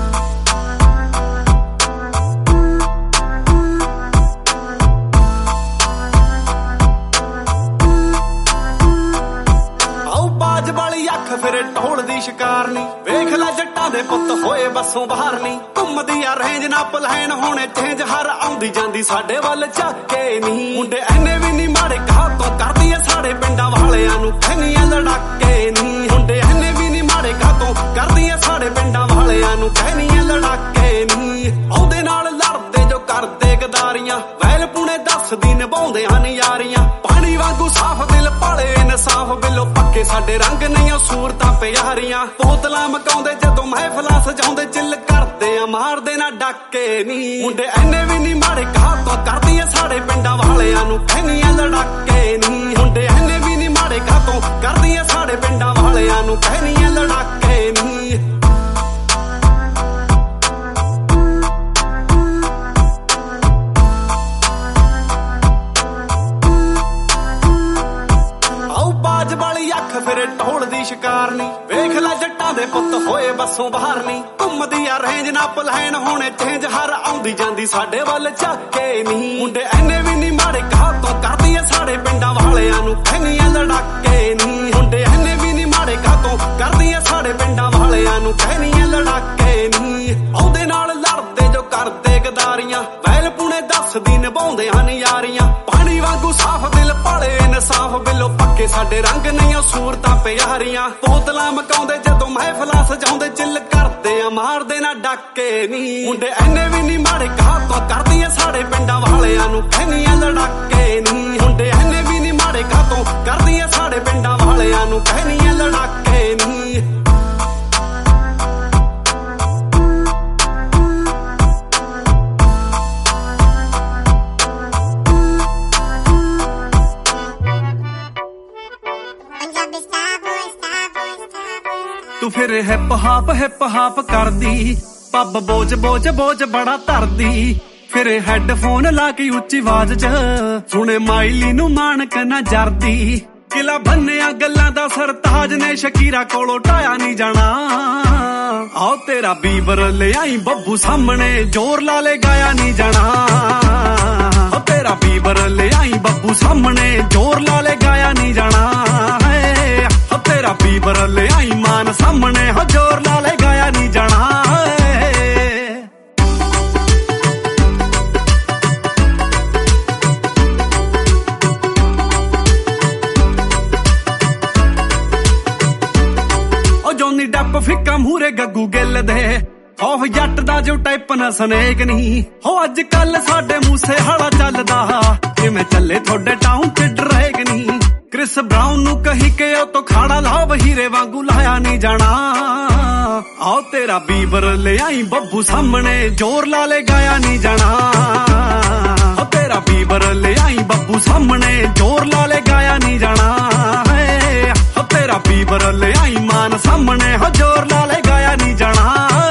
ਫਿਰ ਢੋਲ ਦੀ ਸ਼ਿਕਾਰ ਨੀ ਵੇਖ ਲੈ ਜੱਟਾਂ ਦੇ ਪੁੱਤ ਹੋਏ ਬੱਸੋਂ ਬਾਹਰ ਨੀ ਘੁੰਮਦੀ ਆ ਰੇਂਜ ਨਾ ਪਲਾਨ ਹੋਣੇ ਚੇਂਜ ਹਰ ਆਉਂਦੀ ਜਾਂਦੀ ਸਾਡੇ ਵੱਲ ਝਾਕੇ ਨੀ ਮੁੰਡੇ ਐਨੇ ਵੀ ਨਹੀਂ ਮਾੜੇ ਕਾਹ ਤੋਂ ਕਰਦੀ ਐ ਸਾਡੇ ਪਿੰਡਾਂ ਵਾਲਿਆਂ ਨੂੰ ਕਹਿਨੀਆਂ ਲੜਾਕੇ ਨੀ ਮੁੰਡੇ ਐਨੇ ਵੀ ਨਹੀਂ ਮਾੜੇ ਕਾਹ ਤੋਂ ਕਰਦੀ ਐ ਸਾਡੇ ਪਿੰਡਾਂ ਵਾਲਿਆਂ ਨੂੰ ਕਹਿਨੀਆਂ ਲੜਾਕੇ ਨੀ ਉਹਦੇ ਨਾਲ ਲੜਦੇ ਜੋ ਕਰਦੇ ਗਦਾਰੀਆਂ ਵੈਲ ਪੁਣੇ ਦੱਸਦੀ ਨਿਭਾਉਂਦੇ ਹਨ ਯਾਰੀਆਂ ਪਾਣੀ ਵਾਂਗੂ ਸਾਫ਼ ਦਿਲ ਭਾਲੇ ਇਨਸਾਫ ਬਿੱਲੋ ਪੱਕੇ ਸਾਡੇ ਰੰਗ ਨਹੀਂ ਉਹ ਸੂਰਤਾਂ ਪਿਆਰੀਆਂ ਬੋਤਲਾਂ ਮਕਾਉਂਦੇ ਜਦੋਂ ਮਹਿਫਲਾਂ ਸਜਾਉਂਦੇ ਚਿੱਲ ਕਰਦੇ ਆ ਮਾਰਦੇ ਨਾ ਡਾਕੇ ਨੀ ਮੁੰਡੇ ਐਨੇ ਵੀ ਨਹੀਂ ਮਾੜੇ ਕਾਹ ਤੋਂ ਕਰਦੀ ਐ ਸਾਡੇ ਪਿੰਡਾਂ ਵਾਲਿਆਂ ਨੂੰ ਕਹਿਨੀਆਂ ਲੜਾਕੇ ਨੀ ਮੁੰਡੇ ਐਨੇ ਵੀ ਨਹੀਂ ਮਾੜੇ ਕਾਹ ਤੋਂ ਕਰਦੀ ਐ ਸਾਡੇ ਪਿੰਡਾਂ ਵਾਲਿਆਂ ਨੂੰ ਕਹਿਨੀਆਂ ਲੜਾਕੇ ਨੀ ਫਿਰ ਢੋਲ ਦੀ ਸ਼ਿਕਾਰ ਨੀ ਵੇਖ ਲੈ ਜੱਟਾਂ ਦੇ ਪੁੱਤ ਹੋਏ ਬੱਸੋਂ ਬਾਹਰ ਨੀ ਘੁੰਮਦੀ ਆ ਰੇਂਜ ਨਾ ਪਲਾਨ ਹੋਣੇ ਚੇਂਜ ਹਰ ਆਉਂਦੀ ਜਾਂਦੀ ਸਾਡੇ ਵੱਲ ਝਾਕੇ ਨੀ ਮੁੰਡੇ ਐਨੇ ਵੀ ਨਹੀਂ ਮਾੜੇ ਕਾਹ ਤੋਂ ਕਰਦੀ ਐ ਸਾਡੇ ਪਿੰਡਾਂ ਵਾਲਿਆਂ ਨੂੰ ਕਹਿਨੀਆਂ ਲੜਾਕੇ ਨੀ ਮੁੰਡੇ ਐਨੇ ਵੀ ਨਹੀਂ ਮਾੜੇ ਕਾਹ ਤੋਂ ਕਰਦੀ ਐ ਸਾਡੇ ਪਿੰਡਾਂ ਵਾਲਿਆਂ ਨੂੰ ਕਹਿਨੀਆਂ ਲੜਾਕੇ ਨੀ ਉਹਦੇ ਨਾਲ ਲੜਦੇ ਜੋ ਕਰਦੇ ਗਦਾਰੀਆਂ ਵੈਲ ਪੁਣੇ ਦੱਸਦੀ ਨਿਭਾਉਂਦੇ ਹਨ ਯਾਰੀਆਂ ਪਾਣੀ ਵਾਂਗੂ ਸਾਫ਼ ਦਿਲ ਭਾਲੇ ਇਨਸਾਫ ਬਿੱਲੋ ਪੱਕੇ ਸਾਡੇ ਰੰਗ ਨਹੀਂ ਉਹ ਸੂਰਤਾਂ ਪਿਆਰੀਆਂ ਬੋਤਲਾਂ ਮਕਾਉਂਦੇ ਜਦੋਂ ਮਹਿਫਲਾਂ ਸਜਾਉਂਦੇ ਚਿੱਲ ਕਰਦੇ ਆ ਮਾਰਦੇ ਨਾ ਡਾਕੇ ਨੀ ਮੁੰਡੇ ਐਨੇ ਵੀ ਨਹੀਂ ਮਾੜੇ ਕਾਹ ਤੋਂ ਕਰਦੀ ਐ ਸਾਡੇ ਪਿੰਡਾਂ ਵਾਲਿਆਂ ਨੂੰ ਕਹਿਨੀਆਂ ਲੜਾਕੇ ਨੀ ਮੁੰਡੇ ਐਨੇ ਵੀ ਨਹੀਂ ਮਾੜੇ ਕਾਹ ਤੋਂ ਕਰਦੀ ਐ ਸਾਡੇ ਪਿੰਡਾਂ ਵਾਲਿਆਂ ਨੂੰ ਕਹਿਨੀਆਂ ਲੜਾਕੇ ਨੀ ਤੂੰ ਫਿਰ ਹਿਪ ਹਾਪ ਕਰਦੀ ਪੱਬ ਬੋਝ ਬੜਾ ਧਰਦੀ ਫਿਰ ਹੈਡਫੋਨ ਲਾ ਕੇ ਉੱਚੀ ਆਵਾਜ਼ 'ਚ ਸੁਣੇ ਮਾਇਲੀ ਨੂੰ ਮਾਣਕ ਨਾ ਜਰਦੀ ਕਿਲਾ ਬੰਨਿਆ ਗੱਲਾਂ ਦਾ ਸਰਤਾਜ ਨੇ ਸ਼ਕੀਰਾ ਕੋਲੋਂ ਢਾਇਆ ਨਹੀਂ ਜਾਣਾ ਆਓ ਤੇਰਾ ਬੀਬਰ ਲਿਆਈ ਬੱਬੂ ਸਾਹਮਣੇ ਜ਼ੋਰ ਲਾ ਲੈ ਗਾਇਆ ਨਹੀਂ ਜਾਣਾ ਓ ਤੇਰਾ ਬੀਬਰ ਲਿਆਈ ਬੱਬੂ ਸਾਹਮਣੇ ਜ਼ੋਰ ਲਾ ਲੈ ਗਾਇਆ ਨਹੀਂ ਜਾਣਾ ਓ ਤੇਰਾ ਬੀਬਰ ਲਿਆਈ ਮਾਨ ਸਾਹਮਣੇ ਹੋ ਜ਼ੋਰ ਲਾ ਲੈ ਗਾਇਆ ਨਹੀਂ ਜਾਣਾ ਜੋਨੀ ਡੱਪ ਫਿੱਕਾ ਮੂਰੇ ਗੱਗੂ ਗਿੱਲ ਦੇ ਖੌਫ ਜੱਟ ਦਾ ਜੋ ਟਾਈਪ ਨਾ ਸਨੇਕ ਨਹੀਂ ਹੋ ਅੱਜ ਕੱਲ ਸਾਡੇ ਮੂਸੇ ਹਾਲਾ ਚੱਲਦਾ ਕਿਵੇਂ ਚੱਲੇ ਤੁਹਾਡੇ ਟਾਊਨ ਤੇ ਡਰੈਗ ਨਹੀਂ ਕ੍ਰਿਸ ਬ੍ਰਾਊਨ ਨੂੰ ਕਹੀ ਕਿ ਉਹ ਤੋਂ ਖਾੜਾ ਲਾਓ ਹੀਰੇ ਵਾਂਗੂ ਲਾਇਆ ਨਹੀਂ ਜਾਣਾ ਆਓ ਤੇਰਾ ਬੀਬਰ ਲਿਆਈ ਬੱਬੂ ਸਾਹਮਣੇ ਜ਼ੋਰ ਲਾ ਲੈ ਗਾਇਆ ਨਹੀਂ ਜਾਣਾ ਓ ਤੇਰਾ ਬੀਬਰ ਲਿਆਈ ਬੱਬੂ ਸਾਹਮਣੇ ਜ਼ੋਰ ਲਾ ਲੈ ਗਾਇਆ ਨਹੀਂ ਜਾਣਾ ਓ ਤੇਰਾ ਬੀਬਰ ਲਿਆਈ ਮਾਨ ਸਾਹਮਣੇ ਹੋ ਜ਼ੋਰ ਲਾ ਲੈ ਗਾਇਆ ਨਹੀਂ ਜਾਣਾ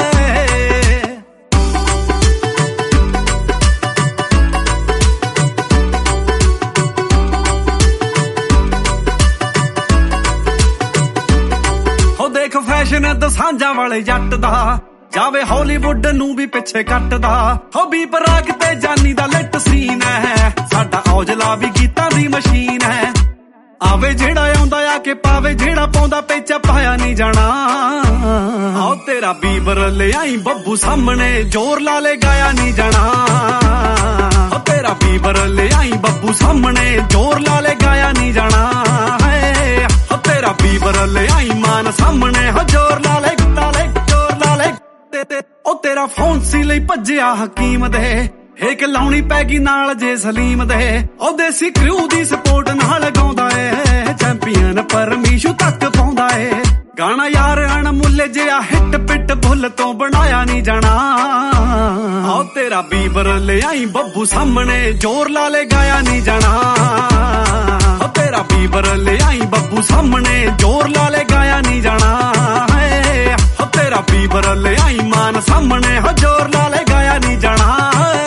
ਦੇਖ ਫੈਸ਼ਨ ਦਸਾਂਝਾਂ ਵਾਲੇ ਜੱਟ ਦਾ ਜਾਵੇ ਹਾਲੀਵੁੱਡ ਨੂੰ ਵੀ ਪਿੱਛੇ ਕੱਟਦਾ ਹੋ ਵੀ ਪਰਾਗ ਤੇ ਜਾਨੀ ਦਾ ਲਿਟ ਸੀਨ ਹੈ ਸਾਡਾ ਔਜਲਾ ਵੀ ਗੀਤਾਂ ਦੀ ਮਸ਼ੀਨ ਹੈ ਆਵੇ ਜਿਹੜਾ ਆਉਂਦਾ ਆ ਕੇ ਪਾਵੇ ਜਿਹੜਾ ਪਾਉਂਦਾ ਪੇਚਾ ਪਾਇਆ ਨਹੀਂ ਜਾਣਾ ਆਓ ਤੇਰਾ ਬੀਬਰ ਲਿਆਈ ਬੱਬੂ ਸਾਹਮਣੇ ਜ਼ੋਰ ਲਾ ਲੈ ਗਾਇਆ ਨਹੀਂ ਜਾਣਾ ਓ ਤੇਰਾ ਬੀਬਰ ਲਿਆਈ ਬੱਬੂ ਸਾਹਮਣੇ ਜ਼ੋਰ ਲਾ ਲੈ ਗਾਇਆ ਨਹੀਂ ਜਾਣਾ ਓ ਤੇਰਾ ਬੀਬਰ ਲਿਆਈ ਮਾਨ ਸਾਹਮਣੇ ਹੋ ਜ਼ੋਰ ਲਾ ਲੈ ਜ਼ੋਰ ਲਾ ਲੈ ਉਹ ਤੇਰਾ ਫੋਨ ਸੀ ਲਈ ਭੱਜਿਆ ਹਕੀਮ ਦੇ ਹੇਕ ਲਾਉਣੀ ਪੈ ਗਈ ਨਾਲ ਜੇ ਸਲੀਮ ਦੇ ਉਹ ਦੇਸੀ ਕਰੂ ਦੀ ਸਪੋਰਟ ਨਾਲ ਗਾਉਂਦਾ ਏ ਚੈਂਪੀਅਨ ਪਰਮੀਸ਼ੂ ਤੱਕ ਪਾਉਂਦਾ ਏ ਗਾਣਾ ਯਾਰ ਅਣਮੁੱਲੇ ਜਿਹਾ ਹਿੱਟ ਪਿੱਟ ਭੁੱਲ ਤੋਂ ਬਣਾਇਆ ਨਹੀਂ ਜਾਣਾ ਆਓ ਤੇਰਾ ਬੀਬਰ ਲਿਆਈ ਬੱਬੂ ਸਾਹਮਣੇ ਜ਼ੋਰ ਲਾ ਲੈ ਗਾਇਆ ਨਹੀਂ ਜਾਣਾ ਓ तेरा बीबर ले आई बब्बू सामने जोर ला ले गाया नहीं जाना है। हो तेरा बीबर ले आई मान सामने हो जोर ला ले गाया नहीं जाना है।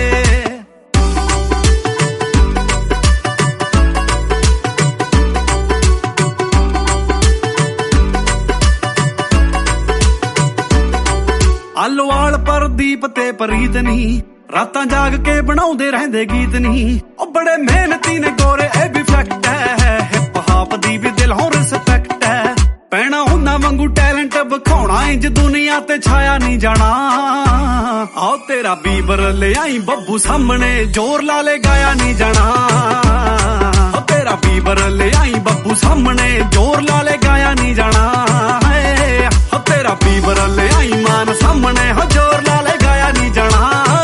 आलोवाल परदीप ते प्रीत नी रातां जाग के बनाउंदे रहंदे गीत नी ओ बड़े मेहनती ने गोरे ए भी फैक्ट है हिप हॉप दी भी दिल हो रिस्पेक्ट है। पैना हुंदा वांगू टैलेंट बखाउणा इंज दुनिया ते छाया नहीं जाना। आओ तेरा बीबर ले आई बब्बू सामने जोर ला ले गाया नहीं जाना। ओ तेरा बीबर ले आई बब्बू सामने जोर ला ले गाया नहीं जाना है। ओ तेरा बीबर ले आई मान सामने हो जोर ला ले गाया नहीं जाना।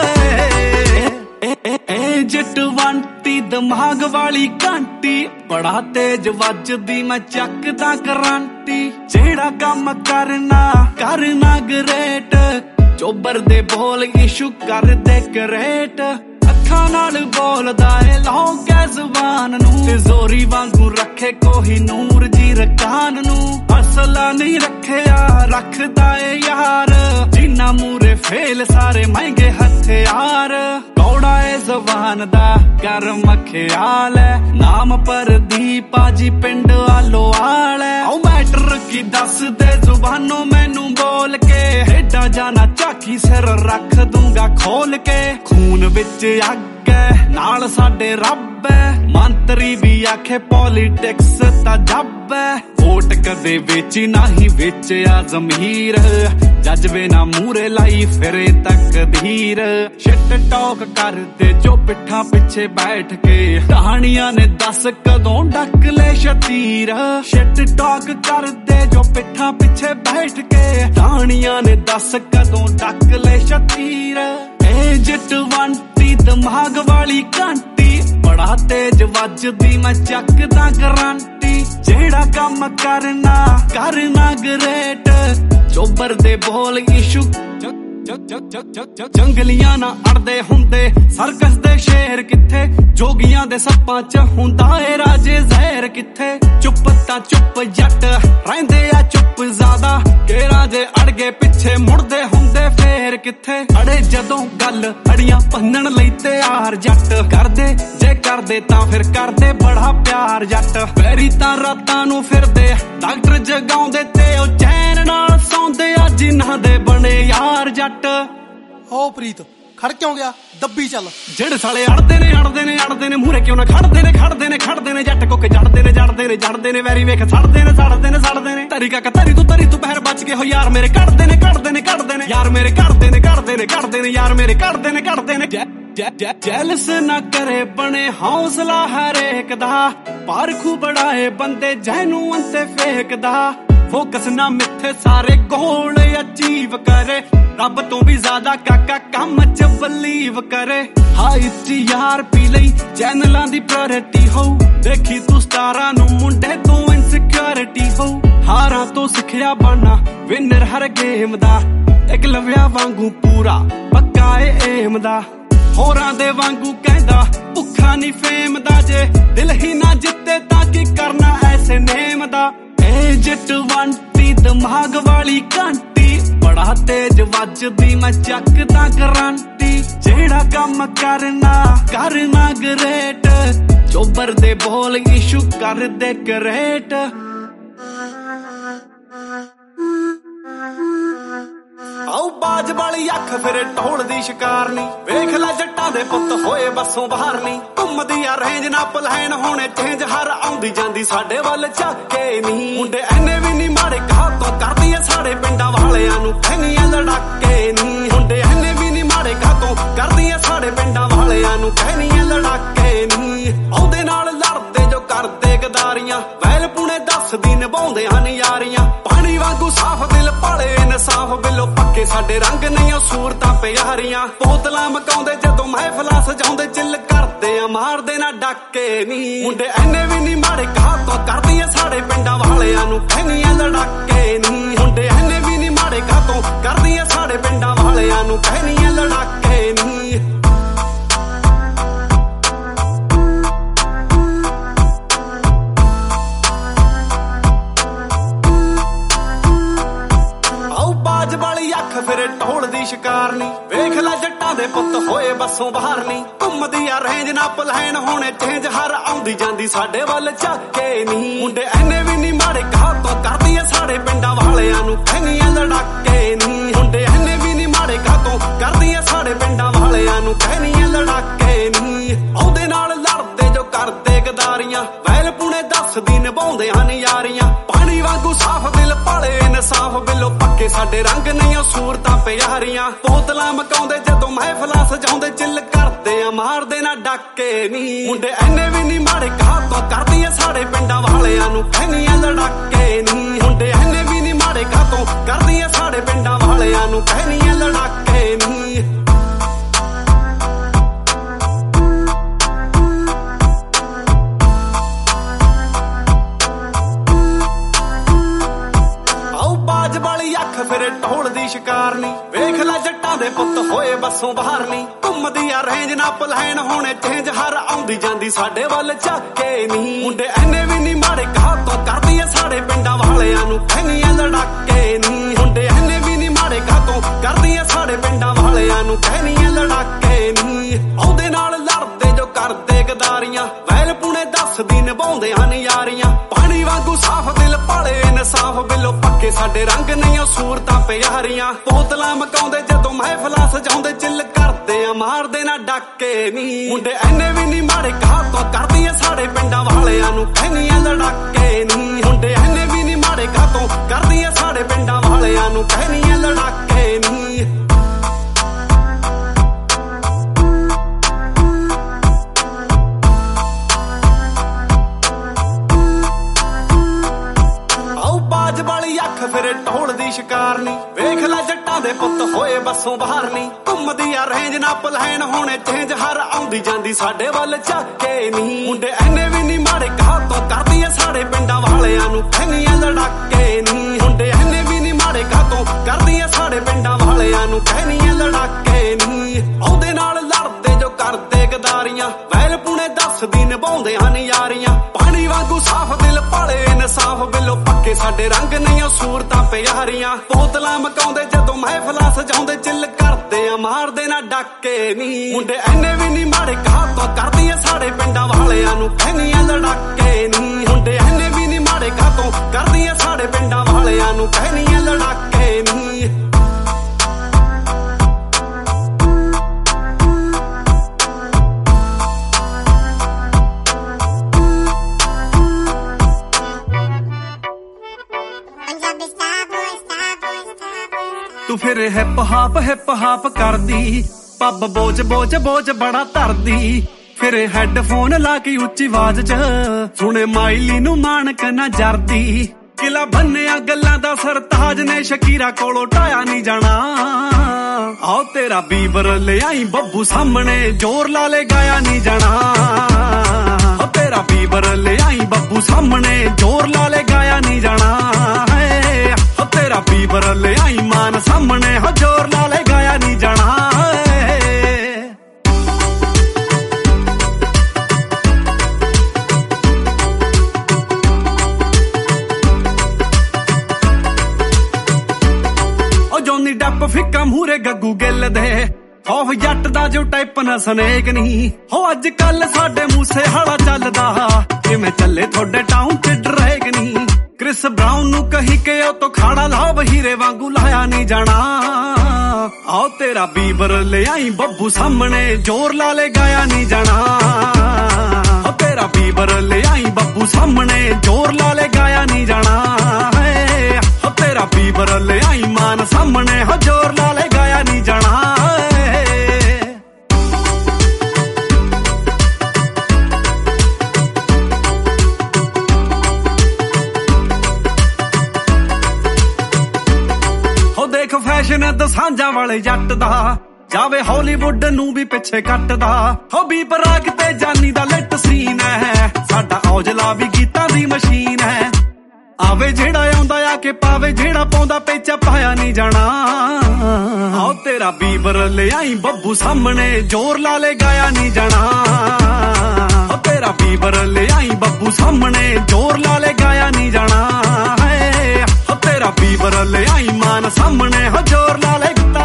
जिट वांटी दिमाग वाली कांटी बड़ा तेज वजदी मैं चकदा करांटी। जेड़ा काम करना ग्रेट चोबर दे बोल इशू कर दे करेट। अखां नाल बोलदा ए लौंगे ज़ुबान नू ते जोरी वांगू रखे कोही नूर जी रकान नू। असला नहीं रखिया रखदा ए यार जिन्ना मूरे फेल सारे महंगे हथियार। कौड़ा ए ज़बान दा कर मख्याल है नाम परदीप जी पिंड आलोवाल है। ओ मैटर की दस दे जुबानों मैनू बोल के हेडा जाना झाकी सिर रख दूंगा खोल के। खून विच अग है नाल साडे रब है मंत्री भी आखे पॉलिटिक्स ता जब है। वोट कदे बेची नाही बेचिया जमीर जज्बे ना मूरे लाई फिरे तकदीर। शिट टॉक कर दे जो पिठा पिछे बैठ के कहानियां ने दस कदों डक ले शतीर। शिट टॉक कर दे जो पिठा पिछे बैठ के कहानियां ने दस कदों डक ले शतीर। ए जिट वांटी दिमाग वाली कांटी बड़ा तेज वजदी मैं चकदा करांटी। जेड़ा काम करना ग्रेट चोबर दे बोल इशू जंगलियां ना अड़दे हुंदे सर्कस दे शेर किथे। जोगियां दे सप्पां च हुंदा ए राजे जहर किथे। चुप ता चुप जट रहिंदे आ चुप ज्यादा के राजे अड़गे पिछे मुड़दे हुंदे फेर किथे। अड़े जदों गल अड़ियां भन्नण लई तैयार जट करदे जे करदे तां फिर करदे बड़ा प्यार जट। पैरी तां रातां नू फिरदे डॉक्टर जगाउंदे ते ओ चैन नाल सौंदे आ जिन्हां दे बने यार जट। ओ प्रीत खड़ क्यों गया दब्बी चल। जेड़े साले अड़दे ने मूरे क्यों ना खड़दे ने जट कोके जड़दे ने वैरी वेख सड़दे ने। तरी का तरी तू बहर बच के हो यार मेरे कड़दे ने यार मेरे कड़दे ने यार मेरे कड़दे ने। जेलस ना करे बने हौसला हर एक दा पारखू बढ़ाए बंदे जैनू अंते फेकदा। फोकस ना मिथे सारे गोल अचीव करे रब तो भी ज्यादा काका काम च बलीव करे। हाई यार पी लई चैनलां दी प्रायोरिटी हो देखी तू स्टारां नू मुंडे तो इनसिक्योरिटी हो। हारां तो सिखिया बनना विनर हर गेम दा एक लव्या वांगू पूरा पक्का एम दा। होरां दे वांगू कहंदा भुखा नी फेम दा जे दिल ही ना जिते तां की करना ऐसे नेम दा। ए जिट वांटी दिमाग वाली कांटी बड़ा तेज वजदी मैं चकदा करांटी। जेड़ा काम करना ग्रेट चोबर दे बोल इशू कर दे करेट। आउ बाज वाली अख फिर ढोल दी शिकार नी वेख लै जट्टां दे पुत होए बसों बाहर नी। घुमदी आ रेंज ना पलैन होने चेंज हर आउंदी जांदी साडे वल झाके नी। मुंडे एने भी नी माड़े कहा तो करदी ऐ साडे पिंडां वालियां नू कहनियां लड़ाके नी। मुंडे एने भी नी माड़े कहा तो करदी ऐ साडे पिंडां वालियां नू कहनियां लड़ाके नी। औदे नाल लड़दे जो करदे गदारियां वैल पुणे दसदी निभाउंदे हन यारियां। पानी वांगू साफ दिल पाले इंसाफ बिलो पक्के साडे रंग नहीं सूरतां प्यारियां। बोतलां मकाउंदे जदों महफिलां सजाउंदे चिल करदे आ मारदे ना डाके नी। मुंडे एने भी नी माड़े कहा तो करदी ऐ साडे पिंडां वालियां नू कहनियां लड़ाके नी। मुंडे एने भी नी माड़े कहा तो करदी ऐ साडे पिंडां वालियां नू कहनियां लड़ाके नी। फिर ढोल दी शिकारनी वेख लै जट्टां दे पुत्त होए बसों बाहर नी घुमदी आ रेंज ना पलैन होने चेंज हर आउंदी जांदी साडे वल झाके नी मुंडे ऐने भी नी माड़े कहा तो करदी ऐ साडे पिंडां वालियां नूं कहनियां लड़ाके नी मुंडे ऐने भी नी माड़े कहा तो करदी ऐ साडे पिंडां वालियां नूं कहनियां लड़ाके नी औदे नाल लड़दे जो करदे गदारियां वैल पुणे दसदी निभाउंदे हन यारियां पानी वांगू साफ दिल पाले इंसाफ बिलो पक्के साडे रंग नहीं सूरतां प्यारियां बोतलां मकाउंदे जदों महफिलां सजाउंदे चिल करदे आ मारदे ना डाके नी मुंडे ऐने भी नी माड़े कहा तो करदी ऐ साडे पिंडां वालियां नूं कहनियां लड़ाके नी मुंडे ऐने भी नी माड़े कहा तो करदी ऐ साडे पिंडां वालियां नूं कहनियां लड़ाके नी फिर ढोल दी शिकारनी वेख लै जट्टां दे पुत्त होए बसों बाहर नी घुमदी आ रेंज ना पलैन होने चेंज हर आउंदी जांदी साडे वल झाके नी मुंडे ऐने भी नी माड़े कहा तो करदी ऐ साडे पिंडां वालियां नूं कहनियां लड़ाके नी मुंडे ऐने भी नी माड़े कहा तो करदी ऐ साडे पिंडां वालियां नूं कहनियां लड़ाके नी औदे नाल लड़दे जो करदे गदारियां वैल पुणे दसदी निभाउंदे हन यारियां पानी वांगू साफ दिल पाले इंसाफ बिलो पक्के साडे रंग नहीं सूरतां प्यारियां बोतलां मकाउंदे जदों महफिलां सजाउंदे चिल करदे आ मारदे ना डाके नी मुंडे ऐने भी नी माड़े कहा तो करदी ऐ साडे पिंडां वालियां नूं कहनियां लड़ाके नी मुंडे ऐने भी नी माड़े कहा तो करदी ऐ साडे पिंडां वालियां नूं कहनियां लड़ाके नी फिर ढोल दी शिकारनी वेख लै जट्टां दे पुत्त होए बसों बाहर नी घुमदी आ रेंज ना पलैन होने चेंज हर आउंदी जांदी साडे वल झाके नी मुंडे ऐने भी नी माड़े कहा तो करदी ऐ साडे पिंडां वालियां नूं कहनियां लड़ाके नी मुंडे ऐने भी नी माड़े कहा तो करदी ऐ साडे पिंडां वालियां नूं कहनियां लड़ाके नी औदे नाल लड़दे जो करदे गदारियां वैल पुणे दसदी निभाउंदे हन यारियां पानी वांगू साफ दिल पाले इंसाफ बिलो पक्के साडे रंग नहीं सूरतां प्यारियां बोतलां मकाउंदे जदों महफिलां सजाउंदे चिल करदे आ मारदे ना डाके नी मुंडे ऐने भी नी माड़े कहा तो करदी ऐ साडे पिंडां वालियां नूं कहनियां लड़ाके नी मुंडे ऐने भी नी माड़े कहा तो करदी ऐ साडे पिंडां वालियां नूं कहनियां लड़ाके नी तू फिर हिप हाप करदी पब बोझ बोझ बोझ बड़ा धरदी फिर हैडफोन ला के उच्ची आवाज च सुने माइली नूं माणक ना जरदी किला भन्निया गल्लां दा सरताज ने शकीरा कोलों ढाया नहीं जाना आओ तेरा बीबर ले आई बब्बू सामने जोर ला ले गाया नहीं जाना आओ तेरा बीबर ले आई बब्बू सामने जोर ला ले गाया नहीं जाना तेरा बीबर ले आई मान सामने जोर ला ले गाया नहीं जाना ओ जोनी डप फिक्का मूरे गग्गू गिल दे खौफ जट दा जो टाइप ना सनेक नहीं हो अज कल साडे मूसे हाला चलदा किवें चले थोड़े टाउन च ड्रैग नहीं क्रिस ब्राउन नू कही के ओ तो खाड़ा लाओ हीरे वांगू लाया नहीं जाना आओ तेरा बीबर ले आई बब्बू सामने जोर ला ले गाया नहीं जाना आओ तेरा बीबर ले आई बब्बू सामने जोर ला ले गाया नहीं जाना आओ तेरा बीबर ले आई मान सामने जोर ला ले गाया नहीं जाना फैशन दसांजा वाले जट दा जावे हॉलीवुड नू भी पिछे कटदा हो बी बराक ते जानी दा लिट सीन है साडा औजला भी गीतां दी मशीन है आवे जेड़ा आउंदा आके पावे जेड़ा पाउंदा पेचा पाया नहीं जाना आओ तेरा बीबर ले आई बब्बू सामने जोर ला ले गाया नहीं जाना आओ तेरा बीबर ले आई बब्बू सामने जोर ला ले गाया नहीं जाना तेरा बीबर ले आई मान सामने जोर ला ले